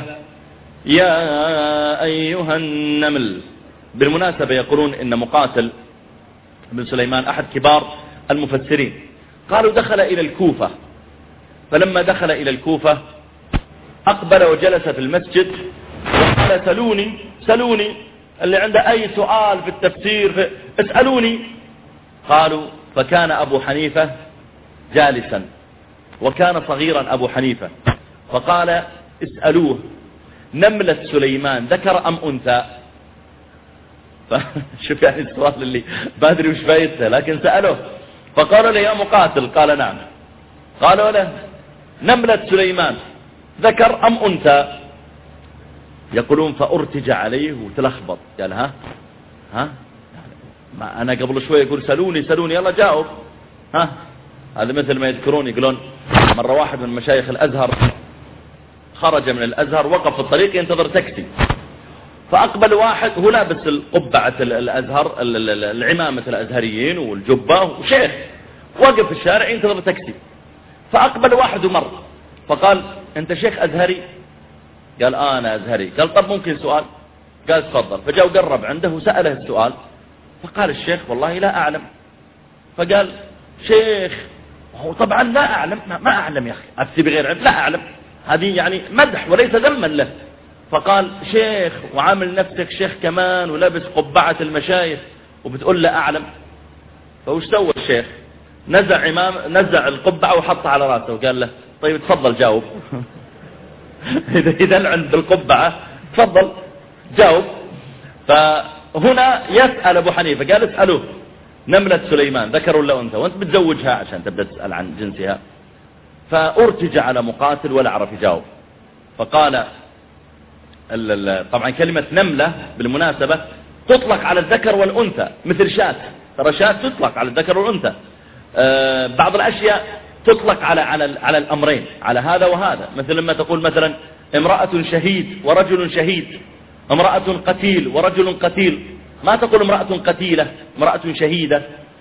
يا أيها النمل. بالمناسبة يقولون إن مقاتل بن سليمان أحد كبار المفسرين، قالوا دخل إلى الكوفة، فلما دخل إلى الكوفة أقبل وجلس في المسجد وقال سلوني سلوني اللي عنده أي سؤال في التفسير اسألوني. قالوا فكان أبو حنيفة جالسا وكان صغيرا أبو حنيفة، فقال اسألوه نملة سليمان ذكر أم أنثى؟ شوف يعني السؤال اللي ما أدري وش فايدته، لكن سألوه فقالوا له يا مقاتل، قال نعم. قالوا له نملة سليمان ذكر أم أنثى؟ يقولون فأرتج عليه وتلخبط، قال ها ها ما أنا قبل شوي يقول سلوني سلوني يلا جاوب ها. هذا مثل ما يذكرون يقولون مرة واحد من مشايخ الأزهر خرج من الأزهر وقف في الطريق ينتظر تاكسي، فأقبل واحد هو لابس القبعة الأزهر العمامة الأزهريين والجبة وشيخ، وقف في الشارع ينتظر تاكسي. فأقبل واحد ومر فقال أنت شيخ أزهري؟ قال آه أنا أزهري. قال طب ممكن سؤال؟ قال تفضل. فجاء وقرب عنده وسأله السؤال، فقال الشيخ والله لا أعلم. فقال شيخ هو طبعا لا أعلم، ما أعلم يا أخي أفتي بغير علم، لا أعلم، هذه يعني مدح وليس ذما له. فقال شيخ وعامل نفسك شيخ كمان ولبس قبعة المشايخ، وبتقول له أعلم. فوش سوى الشيخ؟ نزع إمام نزع القبعة وحطها على رأسه وقال له طيب تفضل جاوب. إذا عند القبعة تفضل جاوب. فهنا يسأل أبو حنيفة قال اسألوه نملة سليمان ذكر ولا أنثى وأنت بتزوجها عشان تبدأ تسأل عن جنسها. فأرتج على مقاتل ولا عرف يجاوب. فقال طبعا كلمة نملة بالمناسبة تطلق على الذكر والأنثى مثل شاة، ترى شاة تطلق على الذكر والأنثى. أه بعض الأشياء تطلق على على على الأمرين، على هذا وهذا. مثل لما تقول مثلا امرأة شهيد ورجل شهيد، امرأة قتيل ورجل قتيل، ما تقول امرأة قتيلة، امرأة شهيدة.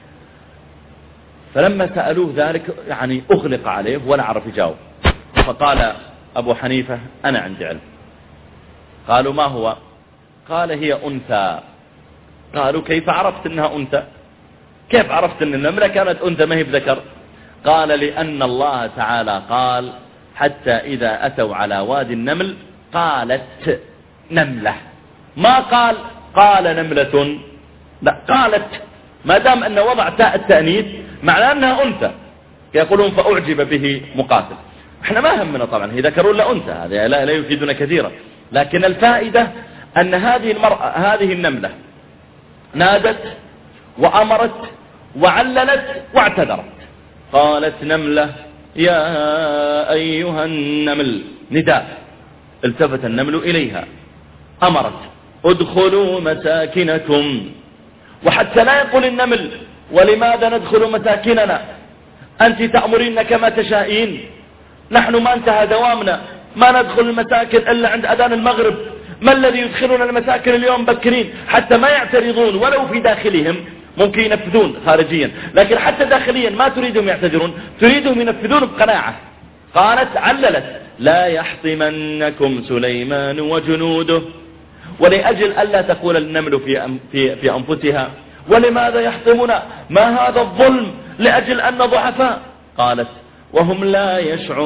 فلما سألوه ذلك يعني أغلق عليه ولا عرف يجاوب. فقال أبو حنيفة أنا عندي علم. قالوا ما هو؟ قال هي أنثى. قالوا كيف عرفت أنها أنثى؟ كيف عرفت أن النملة كانت أنثى ما هي بذكر؟ قال لأن الله تعالى قال حتى إذا أتوا على وادي النمل قالت نملة، ما قال قال نملة، لا قالت. ما دام أن وضع تاء التأنيث معناه أنها أنثى. يقولون فأعجب به مقاتل. احنا ما همنا طبعا هي ذكر ولا أنثى، هذا لا, لا يفيدنا كثيرا، لكن الفائدة أن هذه المرأة هذه النملة نادت وأمرت وعللت واعتذرت. قالت نملة يا أيها النمل، نداء، التفت النمل إليها، أمرت ادخلوا مساكنكم. وحتى لا يقول النمل ولماذا ندخل مساكننا، أنت تأمرين كما تشائين، نحن ما انتهى دوامنا، ما ندخل المساكن إلا عند أذان المغرب، ما الذي يدخلنا المساكن اليوم بكرين؟ حتى ما يعترضون ولو في داخلهم، ممكن ينفذون خارجيا لكن حتى داخليا ما تريدهم يعتذرون، تريدهم ينفذون بقناعة. قالت عللت لا يحطمنكم سليمان وجنوده. ولأجل ألا تقول النمل في, في, في أنفسها ولماذا يحطمنا، ما هذا الظلم، لأجل أن ضعفاء. قالت وهم لا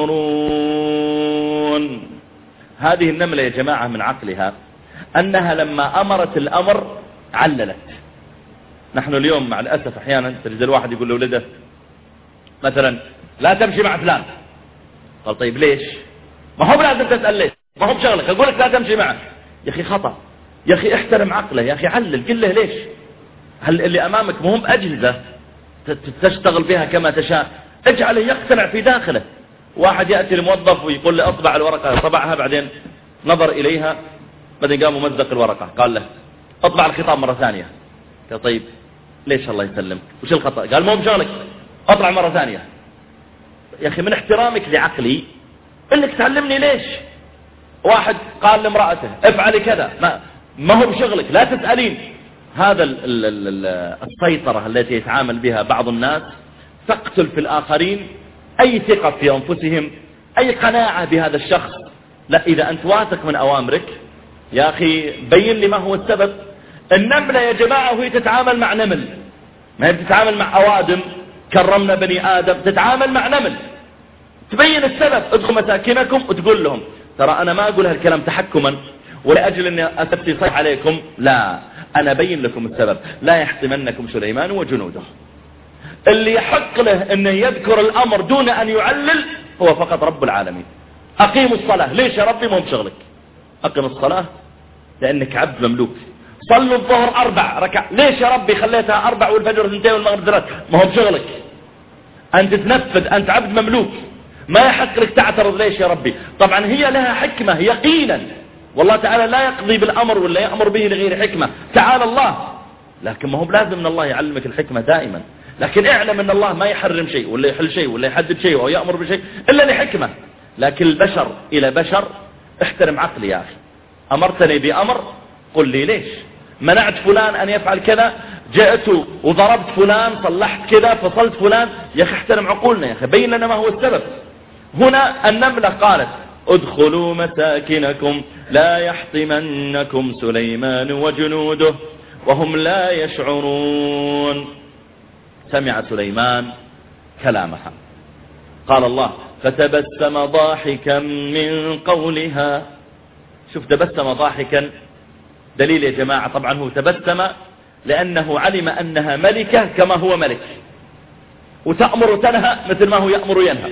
يشعرون. هذه النملة يا جماعة من عقلها أنها لما أمرت الأمر عللت. نحن اليوم مع الأسف أحيانا تجد الواحد يقول لولده مثلا لا تمشي مع فلان. قال طيب ليش؟ ما هو لازم تسأل ليش، ما هو بشغلك، أقول لك لا تمشي معه. يا أخي خطأ، يا أخي احترم عقله، يا أخي علل، قل له ليش. هل اللي أمامك مهم أجهزة تشتغل بها كما تشاء، اجعله يقتنع في داخله. واحد يأتي الموظف ويقول له اطبع الورقة، طبعها بعدين نظر إليها بعدين قام ممزق الورقة، قال له اطبع الخطاب مرة ثانية. قال طيب ليش الله يسلمك، وش الخطأ؟ قال مو بشغلك، اطلع مرة ثانية. يا أخي من احترامك لعقلي انك تعلمني ليش. واحد قال لامرأته افعلي كذا، ما, ما هو بشغلك، لا تسألين. هذا ال ال ال السيطرة التي يتعامل بها بعض الناس تقتل في الآخرين أي ثقة في أنفسهم، أي قناعة بهذا الشخص. لا، إذا أنت واثق من أوامرك يا أخي بين لي ما هو السبب. النملة يا جماعة وهي تتعامل مع نمل، ما هي بتتعامل مع أوادم كرمنا بني آدم، تتعامل مع نمل، تبين السبب. ادخل مساكنكم وتقول لهم ترى أنا ما أقول هالكلام تحكما ولأجل أني أثبتي صيح عليكم، لا، أنا بين لكم السبب. لا يحطمنكم سليمان وجنوده. اللي يحق له أنه يذكر الأمر دون أن يعلل هو فقط رب العالمين. أقيموا الصلاة، ليش يا ربي؟ ما هو بشغلك. أقم الصلاة لأنك عبد مملوك. صلوا الظهر أربع ركع، ليش يا ربي خليتها أربع والفجر اثنتين والمغرب ثلاث؟ ما هو بشغلك، أنت تنفذ، أنت عبد مملوك، ما يحق لك تعترض ليش يا ربي. طبعا هي لها حكمة يقينا، والله تعالى لا يقضي بالأمر ولا يأمر به لغير حكمة، تعالى الله. لكن ما هو بلازم من الله يعلمك الحكمة دائما، لكن اعلم ان الله ما يحرم شيء ولا يحل شيء ولا يحدد شيء او يأمر بشيء الا لحكمة. لكن البشر الى بشر، احترم عقلي يا اخي. امرتني بامر قل لي ليش. منعت فلان ان يفعل كذا، جئت وضربت فلان، صلحت كذا، فصلت فلان، يا اخي احترم عقولنا يا اخي، بين لنا ما هو السبب. هنا النملة قالت ادخلوا مساكنكم لا يحطمنكم سليمان وجنوده وهم لا يشعرون. سمع سليمان كلامها. قال الله فتبسم ضاحكا من قولها. شوف تبسم ضاحكا، دليل يا جماعة طبعا هو تبسم لأنه علم أنها ملكة كما هو ملك، وتأمر وتنهى مثل ما هو يأمر وينهى،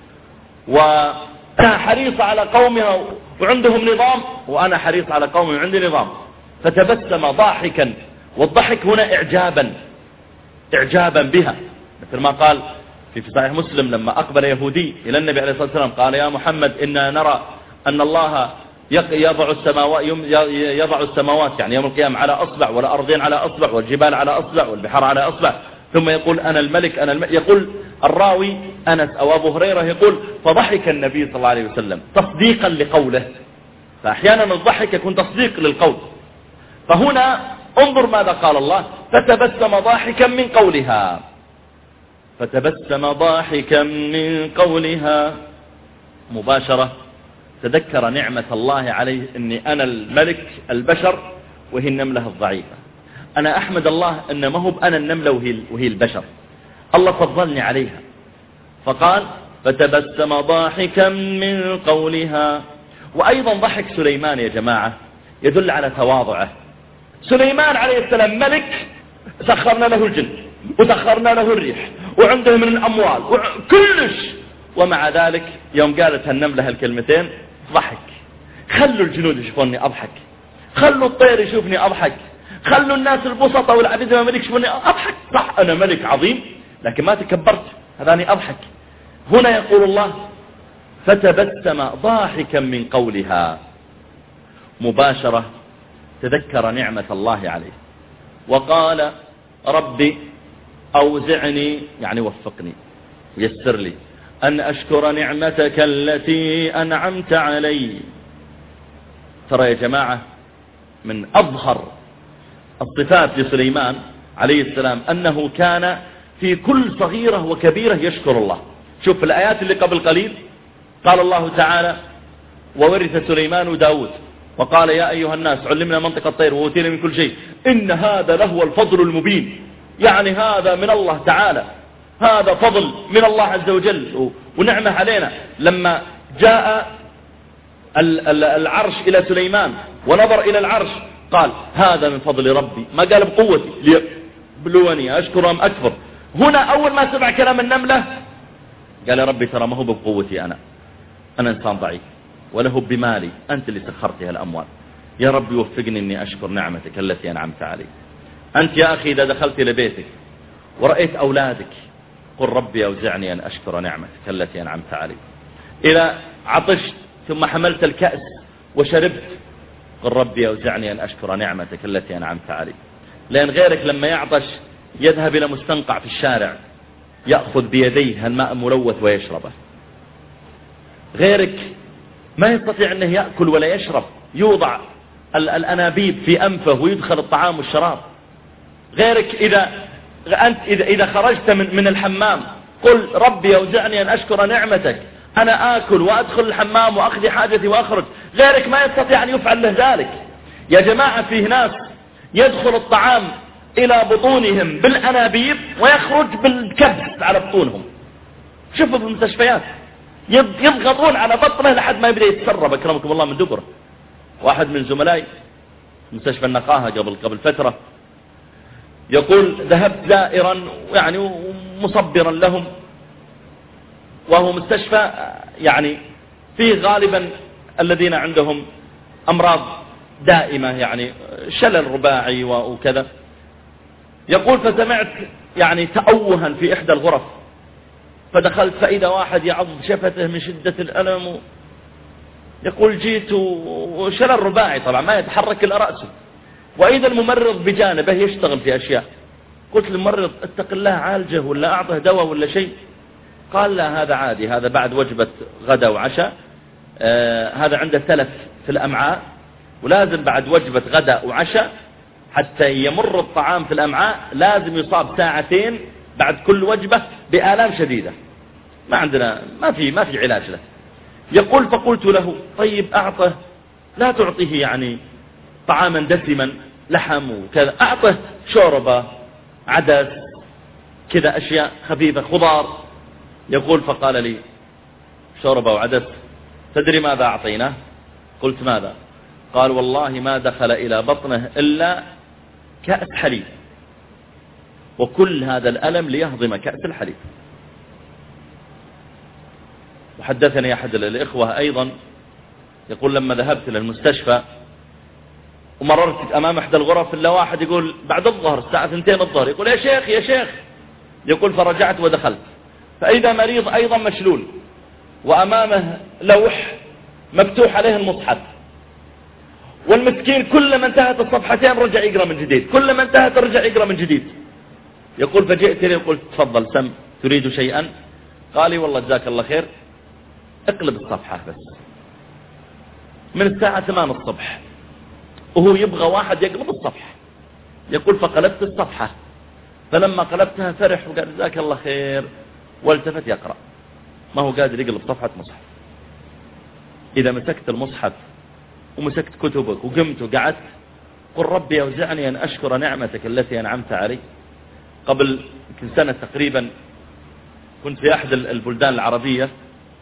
وأنا حريص على قومها وعندهم نظام، وأنا حريص على قومي وعندي نظام. فتبسم ضاحكا، والضحك هنا إعجابا إعجابا بها، مثل ما قال في صحيح مسلم لما أقبل يهودي إلى النبي عليه الصلاة والسلام قال: يا محمد إنا نرى أن الله يضع السماوات يضع السماوات يعني يوم القيامة على أصبع، والأرضين على أصبع، والجبال على أصبع، والبحار على أصبع، ثم يقول أنا الملك أنا الملك. يقول الراوي أنس أو أبو هريرة يقول: فضحك النبي صلى الله عليه وسلم تصديقا لقوله. فأحيانا الضحك يكون تصديق للقول. فهنا انظر ماذا قال الله: فتبسم ضاحكا من قولها، فتبسم ضاحكا من قولها مباشرة تذكر نعمة الله عليه، أني أنا الملك البشر وهي النملة الضعيفة. أنا أحمد الله أن ما هو أنا النملة وهي, وهي البشر، الله فضلني عليها. فقال: فتبسم ضاحكا من قولها. وأيضا ضحك سليمان يا جماعة يدل على تواضعه. سليمان عليه السلام ملك، سخرنا له الجن وسخرنا له الريح وعنده من الأموال وكلش، ومع ذلك يوم قالت النملة هالكلمتين ضحك. خلوا الجنود يشوفوني أضحك، خلوا الطير يشوفني أضحك، خلوا الناس البسطة والعبيد والملك يشوفوني أضحك. صح أنا ملك عظيم لكن ما تكبرت، هذاني أضحك. هنا يقول الله: فتبسم ضاحكا من قولها مباشرة تذكر نعمة الله عليه، وقال: ربي أوزعني يعني وفقني ويسر لي أن أشكر نعمتك التي أنعمت علي. ترى يا جماعة من أظهر الصفات لسليمان عليه السلام أنه كان في كل صغيرة وكبيرة يشكر الله. شوف في الآيات اللي قبل قليل قال الله تعالى: وورث سليمان داود وقال: يا أيها الناس علمنا منطق الطير وأوتينا من كل شيء إن هذا لهو الفضل المبين. يعني هذا من الله تعالى، هذا فضل من الله عز وجل ونعمة علينا. لما جاء العرش إلى سليمان ونظر إلى العرش قال: هذا من فضل ربي، ما قال بقوتي ليبلوني أشكر أم أكفر. هنا أول ما سمع كلام النملة قال: ربي ترى ما هو بقوتي، أنا أنا إنسان ضعيف، وله بمالي، أنت اللي سخرتها الأموال، يا ربي وفقني أني أشكر نعمتك التي أنعمت علي. أنت يا أخي إذا دخلت إلى بيتك ورأيت أولادك قل: ربي أوزعني أن أشكر نعمتك التي أنعمت علي. إذا عطشت ثم حملت الكأس وشربت قل: ربي أوزعني أن أشكر نعمتك التي أنعمت علي. لأن غيرك لما يعطش يذهب إلى مستنقع في الشارع يأخذ بيديه الماء الملوث ويشربه. غيرك ما يستطيع أنه يأكل ولا يشرب، يوضع الأنابيب في أنفه ويدخل الطعام والشراب. غيرك إذا أنت إذا إذا خرجت من من الحمام قل: ربي أوزعني أن أشكر نعمتك، أنا آكل وأدخل الحمام وأخذ حاجتي وأخرج. غيرك ما يستطيع أن يفعل له ذلك. يا جماعة فيه ناس يدخل الطعام إلى بطونهم بالأنابيب ويخرج بالكبس على بطونهم. شوفوا في المستشفيات يضغطون على بطنه لحد ما يبدأ يتسرب أكرمكم الله من دبره. واحد من زملائي مستشفى النقاهة قبل قبل فترة يقول: ذهبت زائرا يعني مصبرا لهم، وهو مستشفى يعني فيه غالبا الذين عندهم أمراض دائمة يعني شلل رباعي وكذا. يقول: فسمعت يعني تأوها في إحدى الغرف، فدخلت فإذا واحد يعض شفته من شدة الألم. يقول: جيت وشلل رباعي طبعا ما يتحرك إلا رأسه، وإذا الممرض بجانبه يشتغل في أشياء. قلت للممرض: اتق الله عالجه ولا أعطه دواء ولا شيء. قال: لا هذا عادي، هذا بعد وجبة غدا وعشاء، آه هذا عنده تلف في الأمعاء، ولازم بعد وجبة غدا وعشاء حتى يمر الطعام في الأمعاء لازم يصاب ساعتين بعد كل وجبة بآلام شديدة، ما عندنا ما في ما في علاج له. يقول: فقلت له: طيب أعطه، لا تعطيه يعني طعاما دسما لحم وكذا، أعطه شوربة عدس كذا أشياء خفيفة خضار. يقول: فقال لي: شوربة وعدس، تدري ماذا أعطيناه؟ قلت: ماذا؟ قال: والله ما دخل إلى بطنه إلا كأس حليب وكل هذا الألم ليهضم كأس الحليب. وحدثني أحد الإخوة أيضا يقول لما ذهبت للمستشفى ومررت أمام إحدى الغرف إلا واحد يقول بعد الظهر الساعة اثنتين الظهر، يقول يا شيخ يا شيخ، يقول فرجعت ودخلت فإذا مريض أيضا مشلول وأمامه لوح مفتوح عليه المصحف، والمسكين كلما انتهت الصفحتين رجع يقرأ من جديد، كلما انتهت رجع يقرأ من جديد. يقول فجئت لي وقلت تفضل سم تريد شيئا؟ قال لي والله جزاك الله خير اقلب الصفحة بس. من الساعة ثمان الصبح وهو يبغى واحد يقلب الصفحة. يقول فقلبت الصفحة، فلما قلبتها فرح وقال جزاك الله خير، والتفت يقرأ، ما هو قادر يقلب صفحة مصحف. إذا مسكت المصحف ومسكت كتبك وقمت وقعدت قل ربي أوزعني أن أشكر نعمتك التي أنعمت علي. قبل يمكن سنة تقريبا كنت في أحد البلدان العربية،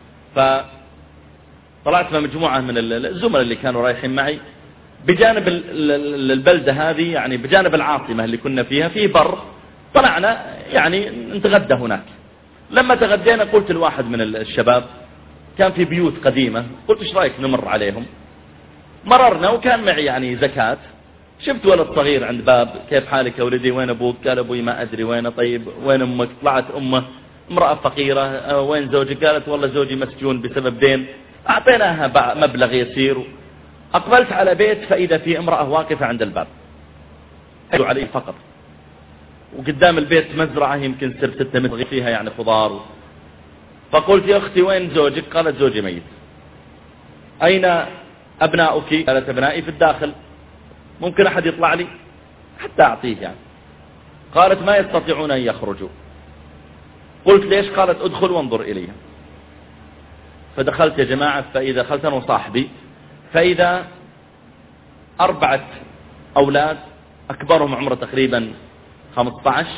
فطلعت مع مجموعة من الزملاء اللي كانوا رايحين معي بجانب البلدة هذه، يعني بجانب العاصمة اللي كنا فيها فيه بر، طلعنا يعني نتغدى هناك. لما تغدينا قلت لواحد من الشباب كان في بيوت قديمة، قلت ايش رايك نمر عليهم؟ مررنا وكان معي يعني زكاة، شفت ولد صغير عند باب، كيف حالك يا ولدي؟ وين أبوك؟ قال أبوي ما أدري. وين؟ طيب وين أمك؟ طلعت أمه. امرأة فقيرة. وين زوجك؟ قالت والله زوجي مسجون بسبب دين. أعطيناها مبلغ يسير. أقبلت على بيت فإذا في امرأة واقفة عند الباب عليه فقط، وقدام البيت مزرعة يمكن سر ستة متر فيها يعني خضار. فقلت يا أختي وين زوجك؟ قالت زوجي ميت. أين أبناؤك؟ قالت أبنائي في الداخل، ممكن أحد يطلع لي حتى أعطيه يعني. قالت ما يستطيعون أن يخرجوا. قلت ليش؟ قالت ادخل وانظر إليها. فدخلت يا جماعة، فإذا دخلت أنا وصاحبي فإذا أربعة أولاد أكبرهم عمره تقريبا خمسة عشر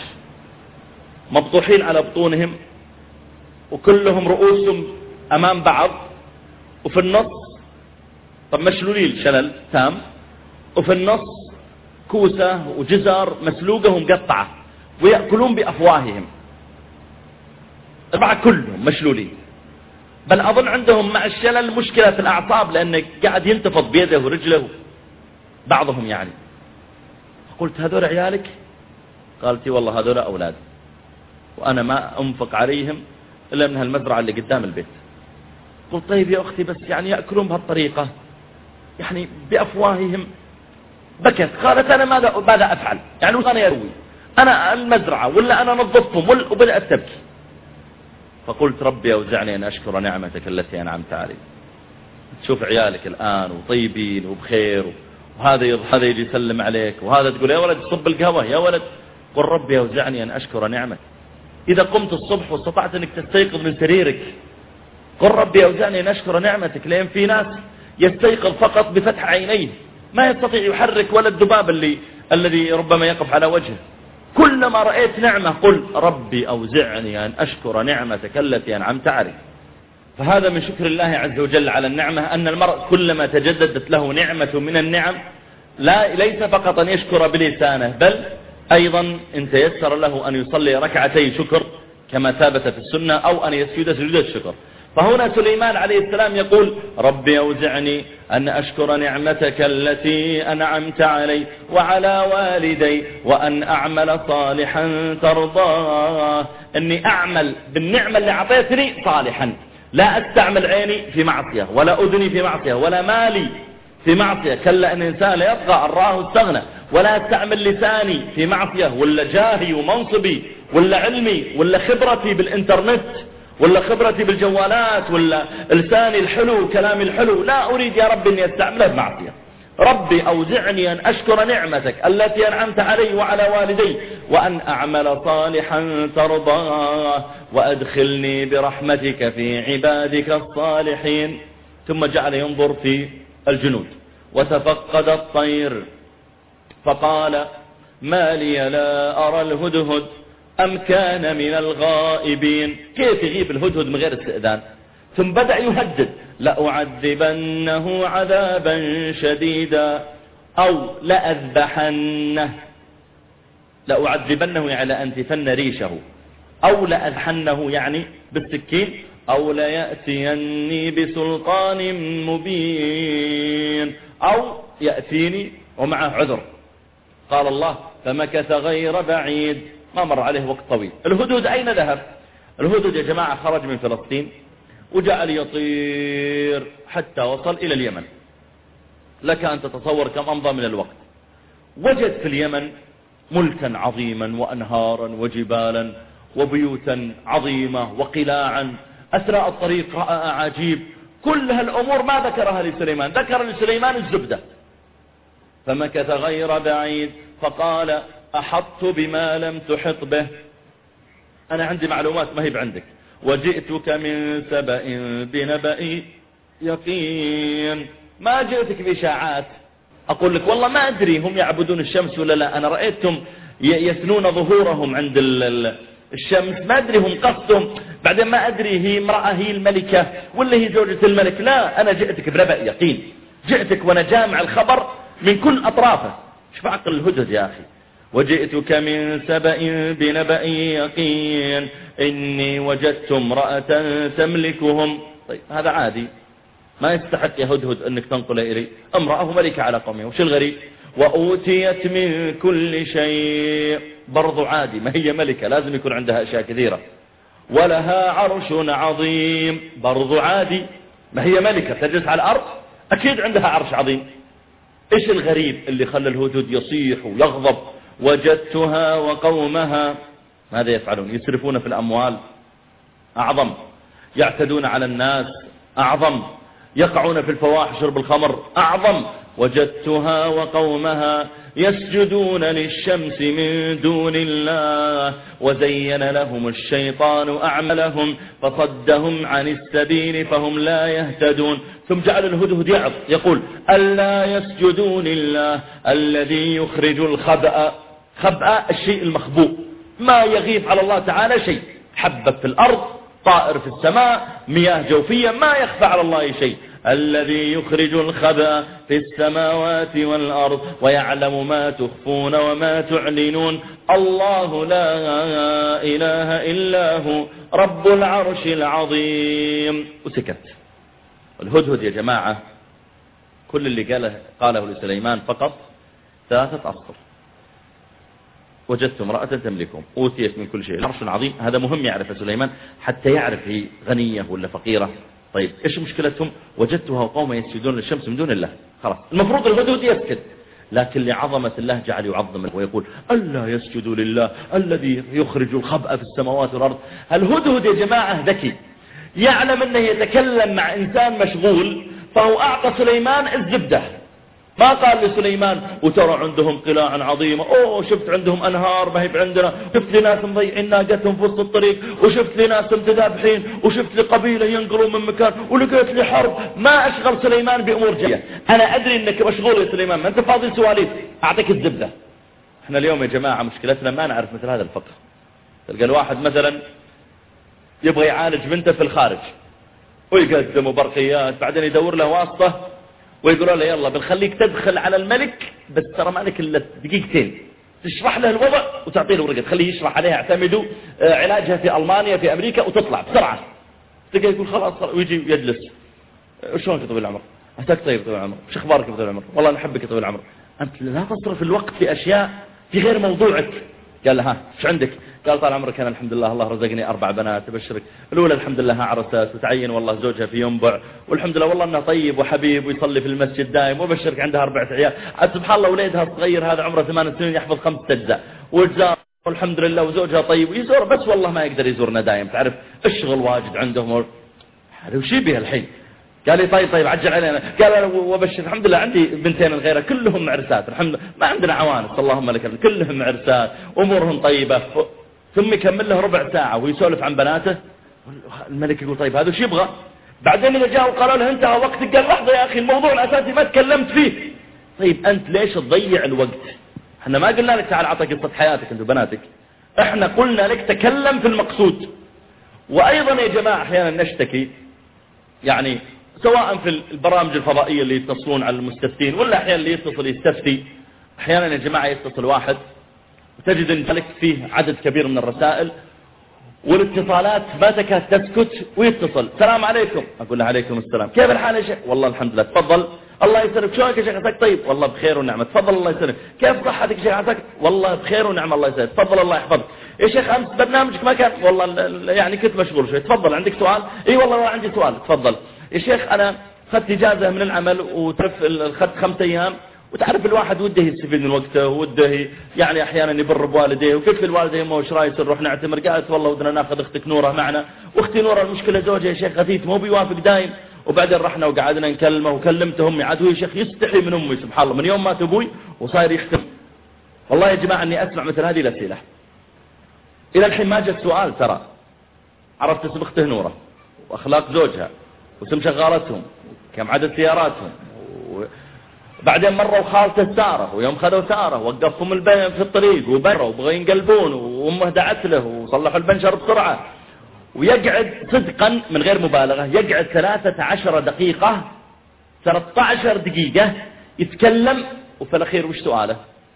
مبطوحين على بطونهم، وكلهم رؤوسهم أمام بعض، وفي النص طب مشلولين شلل تام، وفي النص كوسة وجزر مسلوقة ومقطعة، ويأكلون بأفواههم. أربعة كلهم مشلولين، بل أظن عندهم مع الشلل مشكلة في الأعصاب لأنه قاعد ينتفض بيده ورجله بعضهم يعني. قلت هذول عيالك؟ قالت والله هذول أولاد، وأنا ما أنفق عليهم إلا من هالمزرعة اللي قدام البيت. قلت طيب يا أختي بس يعني يأكلون بهالطريقة يعني بأفواههم. بكت. قالت أنا ماذا ماذا أفعل يعني؟ وش أنا يروي؟ أنا المزرعة ولا أنا نظفهم؟ وبدأت تبكي. فقلت ربي أوزعني أن أشكر نعمتك التي أنعمت علي. تشوف عيالك الآن وطيبين وبخير، وهذا هذا يجي يسلم عليك، وهذا تقول يا ولد صب القهوة يا ولد. قل ربي أوزعني أن أشكر نعمتك. إذا قمت الصبح واستطعت أنك تستيقظ من سريرك قل ربي أوزعني أن أشكر نعمتك. لأن في ناس يستيقظ فقط بفتح عينيه، ما يستطيع يحرك ولا الذباب اللي الذي ربما يقف على وجهه. كلما رأيت نعمة قل ربي أوزعني أن أشكر نعمتك التي أنعمت علي. فهذا من شكر الله عز وجل على النعمة، أن المرء كلما تجددت له نعمة من النعم لا ليس فقط أن يشكر بلسانه، بل أيضا إن تيسر له أن يصلي ركعتي شكر كما ثابت في السنة، أو أن يسجد سجود الشكر. فهنا سليمان عليه السلام يقول ربي أوزعني أن أشكر نعمتك التي أنعمت علي وعلى والدي وأن أعمل صالحا ترضاه. أني أعمل بالنعمة اللي أعطيتني صالحا، لا أستعمل عيني في معصية ولا أذني في معصية ولا مالي في معصية. كلا أن الإنسان لا يطغى أن رآه استغنى. ولا أستعمل لساني في معصية، ولا جاهي ومنصبي ولا علمي ولا خبرتي بالإنترنت ولا خبرتي بالجوالات ولا لساني الحلو كلامي الحلو. لا أريد يا رب أني أستعمله بمعصية. ربي أوزعني أن أشكر نعمتك التي أنعمت علي وعلى والدي وأن أعمل صالحا ترضاه وأدخلني برحمتك في عبادك الصالحين. ثم جعل ينظر في الجنود وتفقد الطير فقال ما لي لا أرى الهدهد أم كان من الغائبين. كيف يغيب الهدهد من غير استئذان؟ ثم بدأ يهدد لأعذبنه عذابا شديدا أو لأذبحنه لأعذبنه يعني لأنتفن ريشه، أو لألحنه يعني بالسكين، أو ليأتيني بسلطان مبين، أو يأتيني ومعه عذر. قال الله فمكث غير بعيد، ما مر عليه وقت طويل. الهدهد أين ذهب؟ الهدهد يا جماعة خرج من فلسطين وجعل يطير حتى وصل إلى اليمن. لك أن تتصور كم أمضى من الوقت. وجد في اليمن ملكا عظيما وأنهارا وجبالا وبيوتا عظيمة وقلاعا. أثناء الطريق رأى أعاجيب، كل هالأمور ما ذكرها لسليمان، ذكر لسليمان الزبدة. فمكث غير بعيد فقال أحطت بما لم تحط به، أنا عندي معلومات ما هي بعندك، وجئتك من سبأ بنبأ يقين. ما جئتك بإشاعات أقول لك والله ما أدري هم يعبدون الشمس ولا لا، أنا رأيتهم يثنون ظهورهم عند الشمس، ما أدري هم قصدهم، بعدين ما أدري هي امرأة هي الملكة ولا هي زوجة الملك. لا، أنا جئتك بنبأ يقين، جئتك وأنا جامع الخبر من كل أطرافه. شوف عقل الهدهد يا أخي. وجئتك من سبأ بنبأ يقين إني وجدت امرأة تملكهم. طيب هذا عادي، ما يستحق يا هدهد أنك تنقل إلي، امرأة ملكة على قومها. وش الغريب؟ وأوتيت من كل شيء، برضو عادي، ما هي ملكة لازم يكون عندها أشياء كثيرة. ولها عرش عظيم، برضو عادي، ما هي ملكة تجلس على الأرض أكيد عندها عرش عظيم. إيش الغريب اللي خلى الهدهد يصيح ويغضب؟ وجدتها وقومها ماذا يفعلون؟ يسرفون في الأموال، أعظم، يعتدون على الناس، أعظم، يقعون في الفواحش شرب الخمر، أعظم. وجدتها وقومها يسجدون للشمس من دون الله وزين لهم الشيطان أعمالهم فصدهم عن السبيل فهم لا يهتدون. ثم جعل الهدهد يعظ يقول ألا يسجدوا لله الذي يخرج الخبأ. خبأ الشيء المخبوء، ما يغيب على الله تعالى شيء، حبة في الأرض، طائر في السماء، مياه جوفية، ما يخفى على الله شيء. الذي يخرج الخبأ في السماوات والأرض ويعلم ما تخفون وما تعلنون. الله لا إله إلا هو رب العرش العظيم. وسكت. الهدهد يا جماعة كل اللي قاله قاله لسليمان فقط ثلاثة أسطر. وجدت امرأة تملكهم، أوتيت من كل شيء، العرش العظيم. هذا مهم يعرف سليمان حتى يعرف هي غنية ولا فقيرة. طيب إيش مشكلتهم؟ وجدتها وقوم يسجدون للشمس من دون الله. خلاص المفروض الهدهد يسكت، لكن لعظمة الله جعل يعظم ويقول ألا يسجدوا لله الذي يخرج الخبأ في السماوات والأرض. الهدهد يا جماعة ذكي، يعلم أنه يتكلم مع إنسان مشغول، فهو أعطى سليمان الزبدة. ما قال لسليمان وترى عندهم قلاع عظيمة، أوه شفت عندهم أنهار ما هي عندنا، شفت لي ناس مضيعين ناقتهم في وسط الطريق، وشفت لي ناس متذابحين، وشفت لي قبيلة ينقلون من مكان، ولقيت لي حرب. ما أشغل سليمان بأمور جاية. أنا أدري أنك مشغول يا سليمان، ما أنت فاضي سواليف، أعطيك الزبدة. احنا اليوم يا جماعة مشكلتنا ما نعرف مثل هذا الفقه. تلقى الواحد مثلا يبغى يعالج بنته في الخارج ويقدم برقيات، بعدين يدور له واسطة ويقولوا له يلا بنخليك تدخل على الملك، بس ترى مالك إلا دقيقتين، تشرح له الوضع وتعطيه له ورقة تخليه يشرح عليها، اعتمدوا علاجها في ألمانيا في أمريكا، وتطلع بسرعة. تلقى يقول خلاص ويجي يجلس. شلونك يا طويل العمر؟ أتاك طيب طويل العمر؟ وش أخبارك يا طويل العمر؟ والله نحبك يا طويل العمر. أنت لا تصرف الوقت في أشياء في غير موضوعك. قال له ها ايش عندك؟ قال طال عمرك انا الحمد لله الله رزقني اربع بنات ابشرك. الاولى الحمد لله عرست وتعين والله زوجها في ينبع، والحمد لله والله انه طيب وحبيب ويصلي في المسجد دائم، وبشرك عندها اربعه عيال. سبحان الله وليدها الصغير هذا عمره ثمان سنين يحفظ خمس اجزاء واجزاء والحمد لله، وزوجها طيب ويزور، بس والله ما يقدر يزورنا دائم، تعرف الشغل واجد عندهم. هذا وش بها الحين؟ قال لي طيب طيب عجل علينا. قال انا وبشر الحمد لله عندي بنتين غيرها كلهم معرسات الحمد لله، ما عندنا عوانس اللهم لك الحمد، كلهم معرسات امورهم طيبه. ثم يكمل له ربع ساعه ويسولف عن بناته. الملك يقول طيب هذا وش يبغى؟ بعدين اذا جاءوا قالوا له انتهى وقتك، قال لحظه يا اخي الموضوع الاساسي ما تكلمت فيه. طيب انت ليش تضيع الوقت؟ احنا ما قلنا لك تعال اعطى قصه حياتك انت وبناتك، احنا قلنا لك تكلم في المقصود. وايضا يا جماعه احيانا نشتكي، يعني سواء في البرامج الفضائية اللي يتصلون على المستفتين، ولا أحيانا اللي يتصل يستفتي. أحيانا يا جماعة يتصل واحد وتجد أن ذلك فيه عدد كبير من الرسائل والاتصالات ما تكاد تسكت، ويتصل السلام عليكم، أقول له عليكم السلام، كيف الحال يا شيخ؟ والله الحمد لله، تفضل، الله يسلمك، شلونك يا شيخ عساك طيب؟ والله بخير ونعمة، تفضل الله يسلمك، كيف صحتك يا شيخ عساك؟ والله بخير ونعمة الله يسلمك، تفضل الله يحفظك، يا شيخ أمس برنامجك ما كان، والله يعني كنت مشغول شوي، تفضل عندك سؤال؟ اي والله عندي سؤال، تفضل يا شيخ أنا خدت إجازة من العمل وترف خدت خمسة أيام، وتعرف الواحد وده يستفيد من وقته، وده يعني أحيانا يبر بوالديه، وكيف الوالدين ما وش رايس نروح نعتمر، قالت والله ودنا ناخذ أختك نورة معنا، وأختي نورة المشكلة زوجها يا شيخ غثيث مو بيوافق دايم. وبعدين رحنا وقعدنا نكلمه وكلمت أمي، عاد هو يا شيخ يستحي من أمي سبحان الله، من يوم مات أبوي وصاير يحتم. والله يا جماعة أني أسمع مثل هذه الأسئلة إلى الحين ما جت سؤال، ترى عرفت اسم أخته نورة وأخلاق زوجها واسم شغالتهم كم عدد سياراتهم، بعدين مروا خالته سارة، ويوم خذوا سارة وقفهم البين في الطريق وبروا وبغوا ينقلبون، وأمه دعت له وصلحوا البنشر بسرعة، ويقعد صدقا من غير مبالغة يقعد ثلاثة عشر دقيقة ثلاثة عشر دقيقة يتكلم، وفي الأخير وش سؤاله؟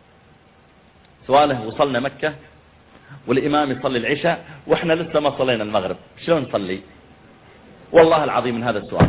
سؤاله وصلنا مكة والإمام يصلي العشاء وإحنا لسه ما صلينا المغرب، شلون نصلي؟ والله العظيم من هذا السؤال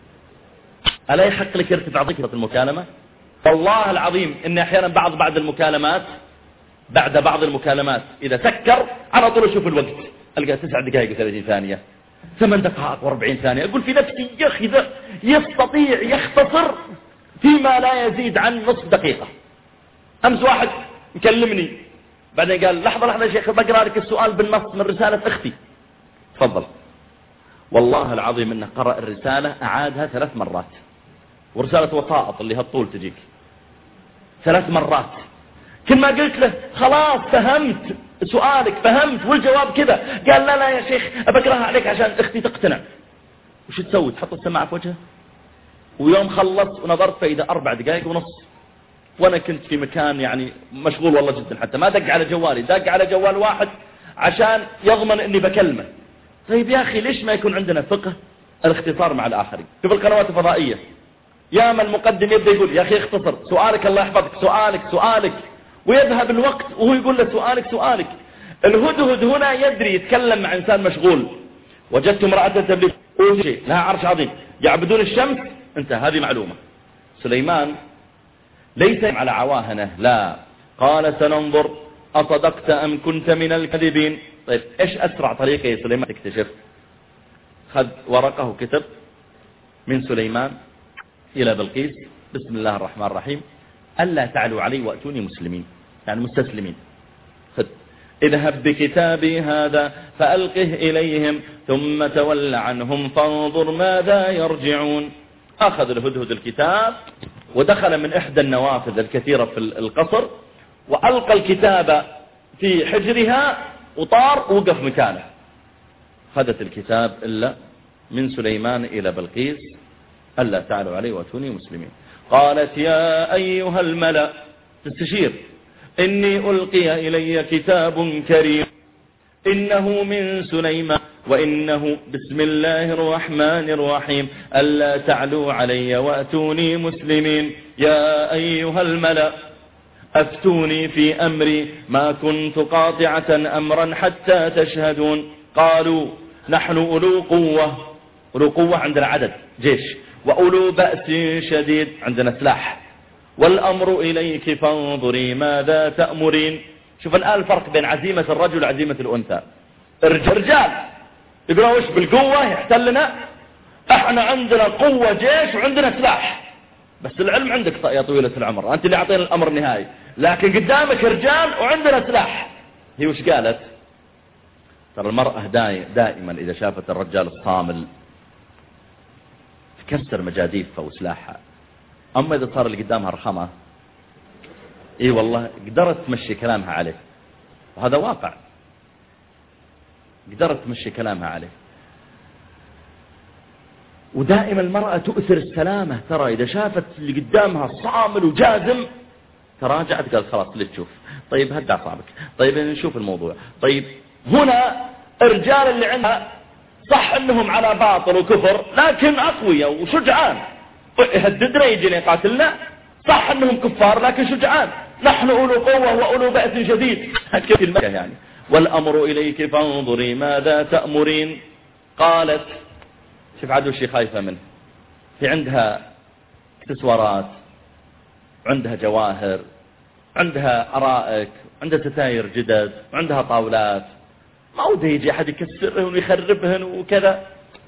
ألا يحق لك يرتفع ذكرة المكالمة؟ والله العظيم إن أحيانا بعض بعد المكالمات بعد بعض المكالمات إذا سكر على طول أشوف الوقت ألقى تسع دقائق وثلاثين ثانية، ثمان دقائق وأربعين ثانية، أقول في نفسي يا أخي ذا يستطيع يختصر فيما لا يزيد عن نصف دقيقة. أمس واحد يكلمني بعدين قال لحظة لحظة يا شيخ بقرأ لك السؤال بالنص من رسالة أختي، تفضل. والله العظيم إنه قرأ الرسالة أعادها ثلاث مرات، ورسالة وسائط اللي هالطول تجيك ثلاث مرات، كل ما قلت له خلاص فهمت سؤالك فهمت والجواب كذا، قال لا لا يا شيخ أبقرأها عليك عشان أختي تقتنع. وش تسوي؟ تحط السماعة في وجهه. ويوم خلص ونظرت فإذا أربع دقائق ونص، وأنا كنت في مكان يعني مشغول والله جدا، حتى ما دق على جوالي، دق على جوال واحد عشان يضمن إني بكلمه. طيب يا أخي ليش ما يكون عندنا فقه الاختصار مع الآخرين؟ شوف القنوات الفضائية يا من المقدم يبدأ يقول يا أخي اختصر سؤالك الله يحفظك، سؤالك سؤالك، ويذهب الوقت وهو يقول له سؤالك سؤالك. الهدهد هنا يدري يتكلم مع إنسان مشغول. وجدت امرأة تبلغ شيء لها عرش عظيم يعبدون الشمس، انت هذه معلومة. سليمان ليس على عواهنه، لا، قال سننظر أصدقت أم كنت من الكاذبين. طيب إيش أسرع طريقة يا سليمان تكتشف؟ خذ ورقه وكتب من سليمان إلى بلقيس بسم الله الرحمن الرحيم ألا تعلوا علي وأتوني مسلمين، يعني مستسلمين. خذ اذهب بكتابي هذا فألقه إليهم ثم تول عنهم فانظر ماذا يرجعون. أخذ الهدهد الكتاب ودخل من إحدى النوافذ الكثيرة في القصر وألقى الكتاب في حجرها وطار ووقف مكانه. خذت الكتاب إلا من سليمان إلى بلقيس ألا تعلوا علي وأتوني مسلمين. قالت يا أيها الملأ تستشير إني ألقي إلي كتاب كريم إنه من سليمان وإنه بسم الله الرحمن الرحيم ألا تعلوا علي وأتوني مسلمين. يا أيها الملأ أفتوني في أمري ما كنت قاطعة أمرا حتى تشهدون. قالوا نحن أولو قوة، أولو قوة عندنا عدد جيش، وأولو بأس شديد عندنا سلاح، والأمر إليك فانظري ماذا تأمرين. شوف الآن الفرق بين عزيمة الرجل وعزيمة الأنثى. الرجال يقولوا وش بالقوة يحتلنا، احنا عندنا قوة جيش وعندنا سلاح، بس العلم عندك يا طويلة العمر، أنت اللي أعطينا الأمر النهائي، لكن قدامك رجال وعندنا سلاح. هي وش قالت؟ ترى المرأة دائما إذا شافت الرجال الصامل تكسر مجاديفها وسلاحها، أما إذا صار اللي قدامها رخمة إيه والله قدرت تمشي كلامها عليه، وهذا واقع، قدرت تمشي كلامها عليه. ودائما المرأة تؤثر السلامة، ترى إذا شافت اللي قدامها صامل وجازم تراجعت قالت خلاص اللي تشوف، طيب هدع أعصابك، طيب نشوف الموضوع. طيب هنا الرجال اللي عندها صح أنهم على باطل وكفر لكن أقوياء وشجعان، يهددنا يجينا يقاتلنا، صح أنهم كفار لكن شجعان، نحن أولو قوة وأولو بأس شديد. في المكة يعني. والأمر إليك فانظري ماذا تأمرين. قالت، شوف عدو الشيء خايفة منه، في عندها اكسسوارات، عندها جواهر، عندها أرائك، عندها ستاير جدد، عندها طاولات، ما وده يجي أحد يكسرهن ويخربهن وكذا،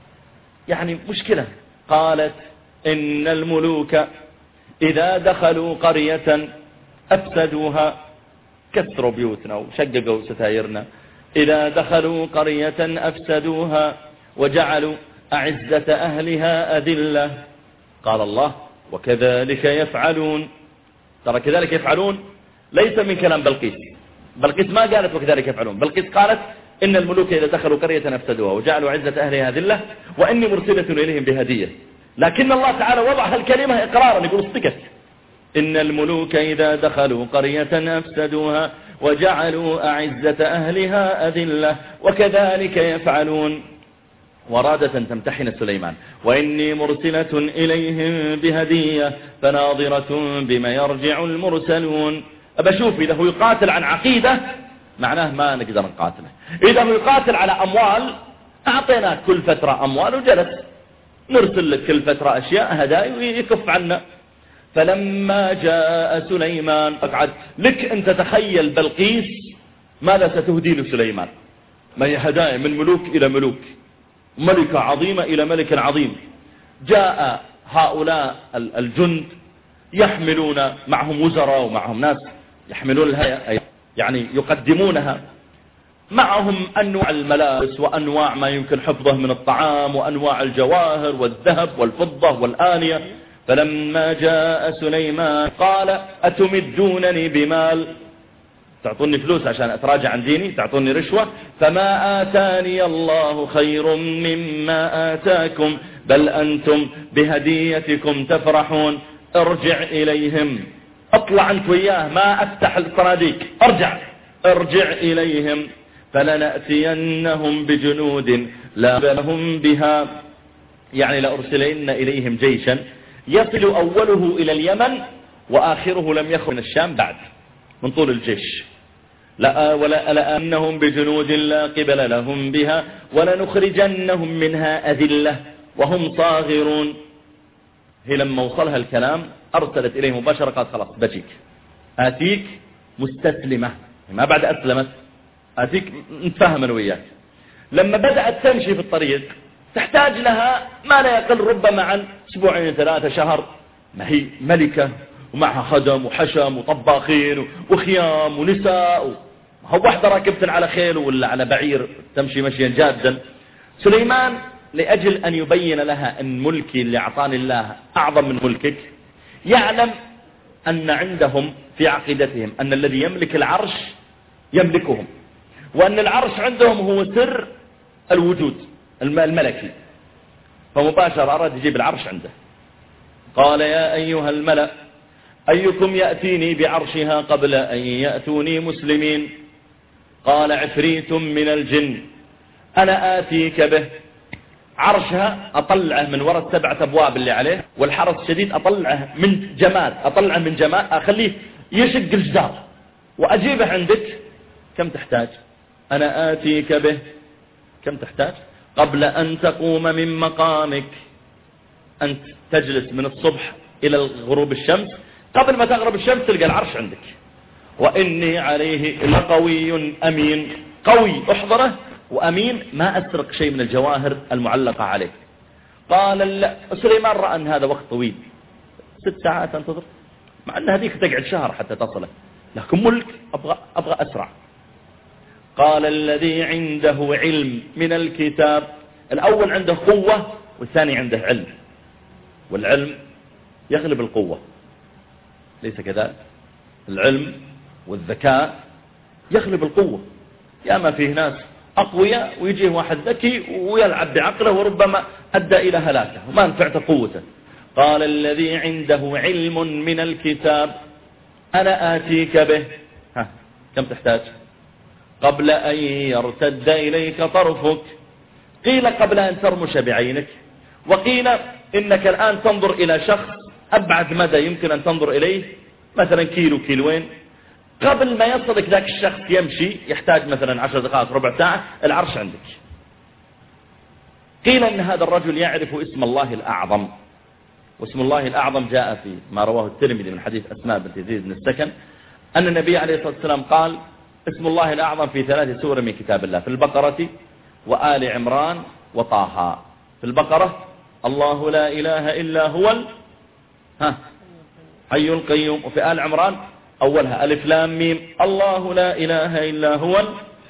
يعني مشكلة. قالت إن الملوك إذا دخلوا قرية أفسدوها، كسروا بيوتنا وشققوا ستايرنا، إذا دخلوا قرية أفسدوها وجعلوا أعزة أهلها أذلة. قال الله وكذلك يفعلون. ترى كذلك يفعلون ليس من كلام بلقيس، بلقيس ما قالت وكذلك يفعلون، بلقيس قالت إن الملوك إذا دخلوا قرية أفسدوها وجعلوا عزة أهلها ذلة وإني مرسلة إليهم بهدية. لكن الله تعالى وضع هالكلمة إقرارا، يقول اصدقت، إن الملوك إذا دخلوا قرية أفسدوها وجعلوا أعزة أهلها أذلة وكذلك يفعلون. ورادة تمتحن سليمان وإني مرسلة إليهم بهدية فناظرة بما يرجع المرسلون. أبشوف إذا هو يقاتل عن عقيدة معناه ما نقدر نقاتله، إذا هو يقاتل على أموال أعطيناه كل فترة أموال وجلس نرسل لك كل فترة أشياء هدايا ويكف عنا. فلما جاء سليمان، أقعد لك أن تتخيل بلقيس ماذا ستهدي له سليمان، ما هي هدايا من ملوك إلى ملوك، ملكة عظيمة إلى ملك عظيم. جاء هؤلاء الجند يحملون معهم وزراء ومعهم ناس يحملون الهيئة، يعني يقدمونها، معهم أنواع الملابس وأنواع ما يمكن حفظه من الطعام وأنواع الجواهر والذهب والفضة والآنية. فلما جاء سليمان قال أتمدونني بمال، تعطوني فلوس عشان أتراجع عن ديني، تعطوني رشوة، فما آتاني الله خير مما آتاكم بل أنتم بهديتكم تفرحون. ارجع إليهم، اطلع أنت وياه، ما أفتح الصناديق، ارجع ارجع إليهم فلنأتينهم بجنود لا لهم بها، يعني لأرسلن إليهم جيشا يصل أوله إلى اليمن وآخره لم يخرج من الشام بعد من طول الجيش. لا ولا لأنهم بجنود لا قبل لهم بها ولنخرجنهم منها أذلة وهم صاغرون. هي لما وصلها الكلام أرسلت إليه مباشرة، قالت خلاص بجيك، آتيك مستسلمة، ما بعد أسلمت، آتيك نتفاهم أنا وياك. لما بدأت تمشي في الطريق تحتاج لها ما لا يقل ربما عن أسبوعين ثلاثة شهر، ما هي ملكة ومعها خدم وحشم وطباخين وخيام ونساء، هو واحدة راكبة على خيل ولا على بعير تمشي مشيا جادا. سليمان لأجل أن يبين لها أن ملكي اللي أعطاني الله أعظم من ملكك، يعلم أن عندهم في عقيدتهم أن الذي يملك العرش يملكهم، وأن العرش عندهم هو سر الوجود الملكي، فمباشرة أراد يجيب العرش عنده. قال يا أيها الملأ أيكم يأتيني بعرشها قبل أن يأتوني مسلمين. قال عفريت من الجن أنا آتيك به. عرشها أطلعه من وراء السبعة أبواب اللي عليه والحرس الشديد، أطلعه من جماد، أطلعه من جماد أخليه يشق الجدار وأجيبه عندك. كم تحتاج؟ أنا آتيك به. كم تحتاج؟ قبل أن تقوم من مقامك، أنت تجلس من الصبح إلى غروب الشمس، قبل ما تغرب الشمس تلقى العرش عندك. وإني عليه لقوي أمين، قوي أحضره وأمين ما أسرق شيء من الجواهر المعلقة عليه. قال سليمان رأى أن هذا وقت طويل، ست ساعات انتظر، مع أن هذيك تقعد شهر حتى تصله، لكن ملك أبغى, أبغى أسرع. قال الذي عنده علم من الكتاب، الأول عنده قوة والثاني عنده علم، والعلم يغلب القوة، ليس كذلك؟ العلم والذكاء يغلب القوة. يا ما فيه ناس أقوياء ويجيه واحد ذكي ويلعب بعقله وربما أدى إلى هلاكه وما نفعت قوته. قال الذي عنده علم من الكتاب أنا آتيك به. ها كم تحتاج؟ قبل أن يرتد إليك طرفك. قيل قبل أن ترمش بعينك، وقيل إنك الآن تنظر إلى شخص أبعد مدى يمكن أن تنظر إليه، مثلا كيلو كيلوين، قبل ما يصلك ذاك الشخص يمشي يحتاج مثلا عشر دقائق ربع ساعة، العرش عندك. قيل أن هذا الرجل يعرف اسم الله الأعظم، واسم الله الأعظم جاء في ما رواه الترمذي من حديث أسماء بنت يزيد بن السكن أن النبي عليه الصلاة والسلام قال اسم الله الأعظم في ثلاث سور من كتاب الله، في البقرة وآل عمران وطه. في البقرة الله لا إله إلا هو ها حي القيوم، وفي آل عمران أولها ألف لام ميم الله لا إله إلا هو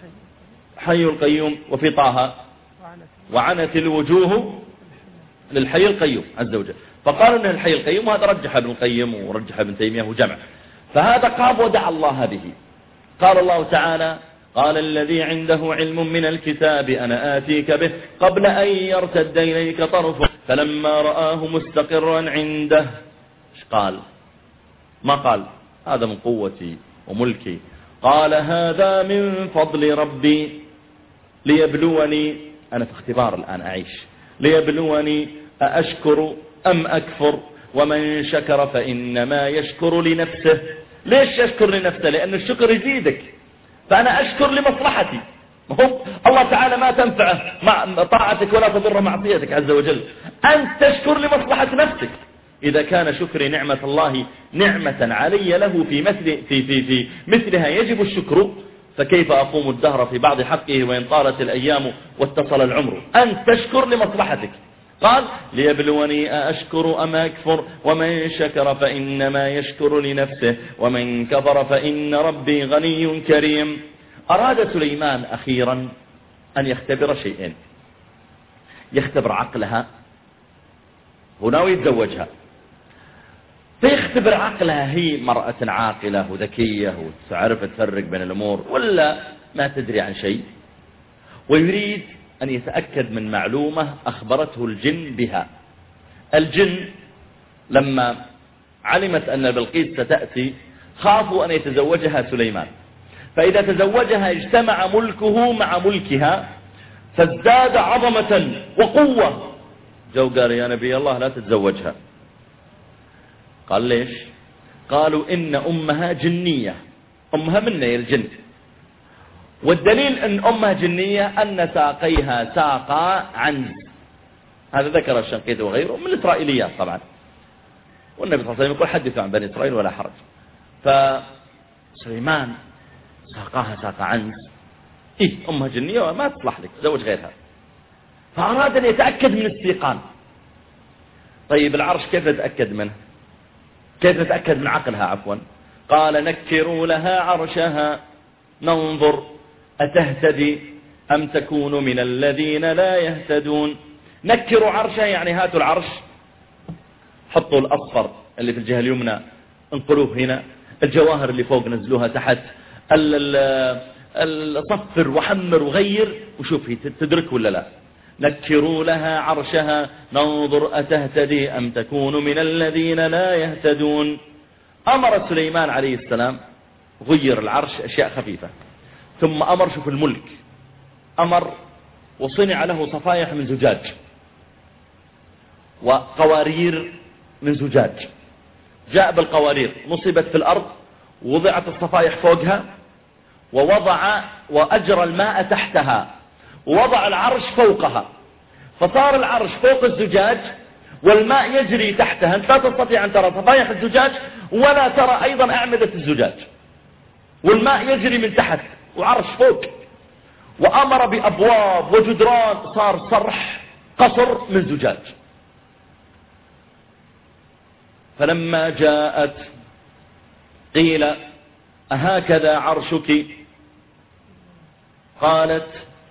حي القيوم، وفي طه وعنت الوجوه للحي القيوم عز وجل. فقالوا أنه الحي القيوم، وهذا رجح ابن القيم ورجح ابن تيمية وجمع. فهذا قام ودعا الله به. قال الله تعالى قال الذي عنده علم من الكتاب أنا آتيك به قبل أن يرتد إليك طرفه فلما رآه مستقرا عنده. إيش قال؟ ما قال هذا من قوتي وملكي، قال هذا من فضل ربي ليبلوني، أنا في اختبار الآن أعيش، ليبلوني أأشكر أم أكفر ومن شكر فإنما يشكر لنفسه. ليش يشكر لنفسه؟ لأن الشكر يزيدك، فأنا أشكر لمصلحتي. الله تعالى ما تنفعه مع طاعتك ولا تضر معصيتك عز وجل، أنت تشكر لمصلحة نفسك. إذا كان شكري نعمة الله نعمة علي له في مثل في في في مثلها يجب الشكر، فكيف أقوم الدهر في بعض حقه وإن طالت الأيام واتصل العمر؟ أنت تشكر لمصلحتك. قال ليبلوني أشكر أم أكفر ومن شكر فإنما يشكر لنفسه ومن كفر فإن ربي غني كريم. أراد سليمان أخيرا أن يختبر شيئين، يختبر عقلها، هنا ويتزوجها، فيختبر عقلها، هي مرأة عاقلة وذكية وتعرف تفرق بين الأمور ولا ما تدري عن شيء، ويريد أن يتأكد من معلومة أخبرته الجن بها. الجن لما علمت أن بلقيس ستأتي خافوا أن يتزوجها سليمان، فإذا تزوجها اجتمع ملكه مع ملكها فازداد عظمة وقوة. جو قال يا نبي الله لا تتزوجها. قال ليش؟ قالوا إن أمها جنية، أمها منا يا الجن، والدليل أن أمها جنية أن ساقيها ساقا عنز. هذا ذكر الشنقيطي وغيره من الإسرائيليات طبعا، والنبي صلى الله عليه وسلم يقول حدثوا عن بني إسرائيل ولا حرج. فسليمان ساقاها ساقا عنز، إيه أمها جنية وما تصلح لك تزوج غيرها، فأراد أن يتأكد من السيقان. طيب العرش كيف نتأكد منه؟ كيف نتأكد من عقلها عفوا؟ قال نكروا لها عرشها ننظر أتهتدي أم تكون من الذين لا يهتدون. نكروا عرشها يعني هاتوا العرش، حطوا الأصفر اللي في الجهة اليمنى انقلوه هنا، الجواهر اللي فوق نزلوها تحت، الصفر وحمر وغير وشوف هي تدرك ولا لا. نكروا لها عرشها ننظر أتهتدي أم تكون من الذين لا يهتدون. أمر سليمان عليه السلام غير العرش أشياء خفيفة، ثم أمر شوف الملك، أمر وصنع له صفايح من زجاج وقوارير من زجاج. جاء بالقوارير نصبت في الأرض، وضعت الصفايح فوقها، ووضع وأجرى الماء تحتها، ووضع العرش فوقها، فصار العرش فوق الزجاج والماء يجري تحتها. أنت لا تستطيع أن ترى صفايح الزجاج ولا ترى أيضا أعمدة الزجاج، والماء يجري من تحت وعرش فوق. وأمر بأبواب وجدران، صار صرح قصر من زجاج. فلما جاءت قيل أهكذا عرشك؟ قالت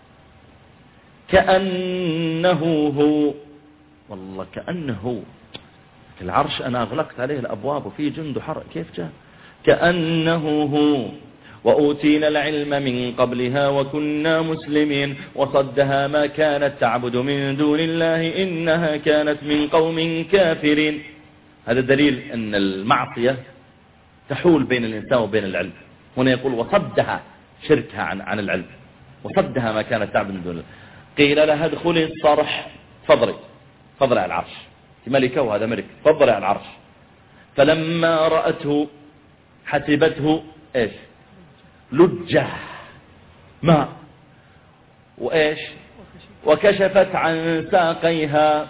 كأنه هو. والله كأنه هو العرش، أنا أغلقت عليه الأبواب وفي جند حر، كيف جاء؟ كأنه هو وأوتينا العلم من قبلها وكنا مسلمين وصدها ما كانت تعبد من دون الله إنها كانت من قوم كافرين. هذا دليل أن المعصية تحول بين الإنسان وبين العلم. هنا يقول وصدها شركها عن, عن العلم، وصدها ما كانت تعبد من دون الله. قيل لها ادخلي الصرح، فضلي فضلي على العرش، ملكة وهذا ملك، فضلي على العرش. فلما رأته حسبته إيش لجة ماء، وإيش وكشفت عن ساقيها.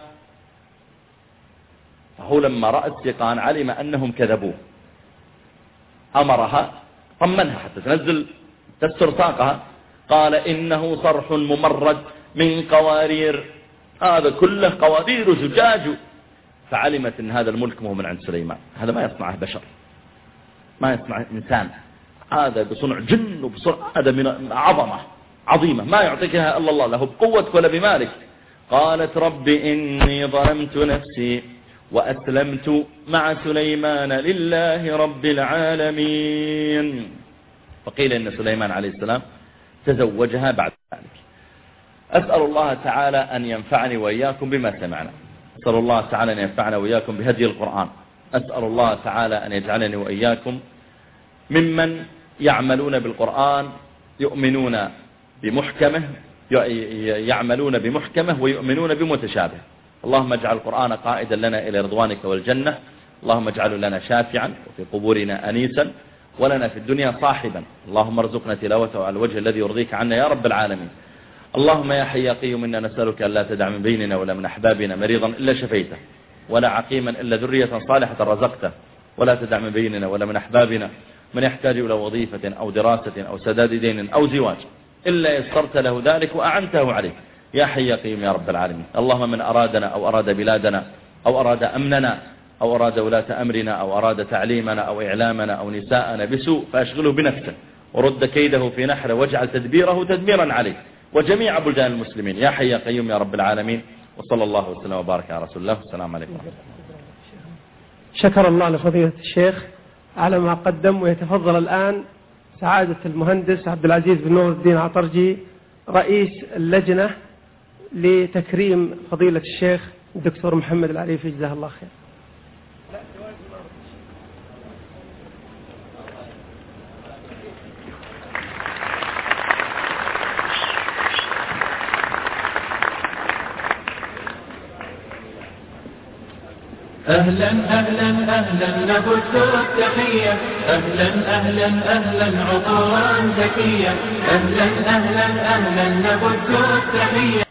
فهو لما رأى السقان علم أنهم كذبوه، أمرها طمنها حتى تنزل تستر ساقها، قال إنه صرح ممرد من قوارير، هذا كله قوارير زجاج. فعلمت أن هذا الملك مو من عند سليمان، هذا ما يصنعه بشر، ما يصنعه إنسان، هذا بصنع جن وبصنع، هذا من عظمة عظيمة ما يعطيكها إلا الله، له بقوتك ولا بمالك. قالت رب إني ظلمت نفسي وأسلمت مع سليمان لله رب العالمين. فقيل إن سليمان عليه السلام تزوجها بعد ذلك. أسأل الله تعالى أن ينفعني وإياكم بما سمعنا، أسأل الله تعالى أن ينفعنا وإياكم بهدي القرآن، أسأل الله تعالى أن يجعلني وإياكم ممن يعملون بالقرآن يؤمنون بمحكمه يعملون بمحكمه ويؤمنون بمتشابه. اللهم اجعل القرآن قائدا لنا إلى رضوانك والجنة، اللهم اجعله لنا شافعا وفي قبورنا أنيسا ولنا في الدنيا صاحبا، اللهم ارزقنا تلاوته على الوجه الذي يرضيك عنا يا رب العالمين. اللهم يا حي يا قيوم إنا نسألك أن لا تدع من بيننا ولا من أحبابنا مريضا إلا شفيته، ولا عقيما إلا ذرية صالحة رزقته، ولا تدع من بيننا ولا من أحبابنا من يحتاج إلى وظيفة أو دراسة أو سداد دين أو زواج إلا يسرت له ذلك وأعنته عليه يا حي يا قيوم يا رب العالمين. اللهم من أرادنا أو أراد بلادنا أو أراد أمننا أو أراد ولاة أمرنا أو أراد تعليمنا أو إعلامنا أو نساءنا بسوء فأشغله بنفسه ورد كيده في نحره واجعل تدبيره تدميرا عليه وجميع بلدان المسلمين يا حي يا قيوم يا رب العالمين. وصلى الله وسلم وبارك على رسول الله. السلام عليكم. شكر الله لفضيلة الشيخ على ما قدم. ويتفضل الآن سعادة المهندس عبد العزيز بن نور الدين عطرجي رئيس اللجنة لتكريم فضيلة الشيخ الدكتور محمد العريفي جزاه الله خير. أهلا أهلا أهلا نبث التحية، أهلا أهلا أهلا عطورا زكية، أهلا أهلا أهلا نبث التحية.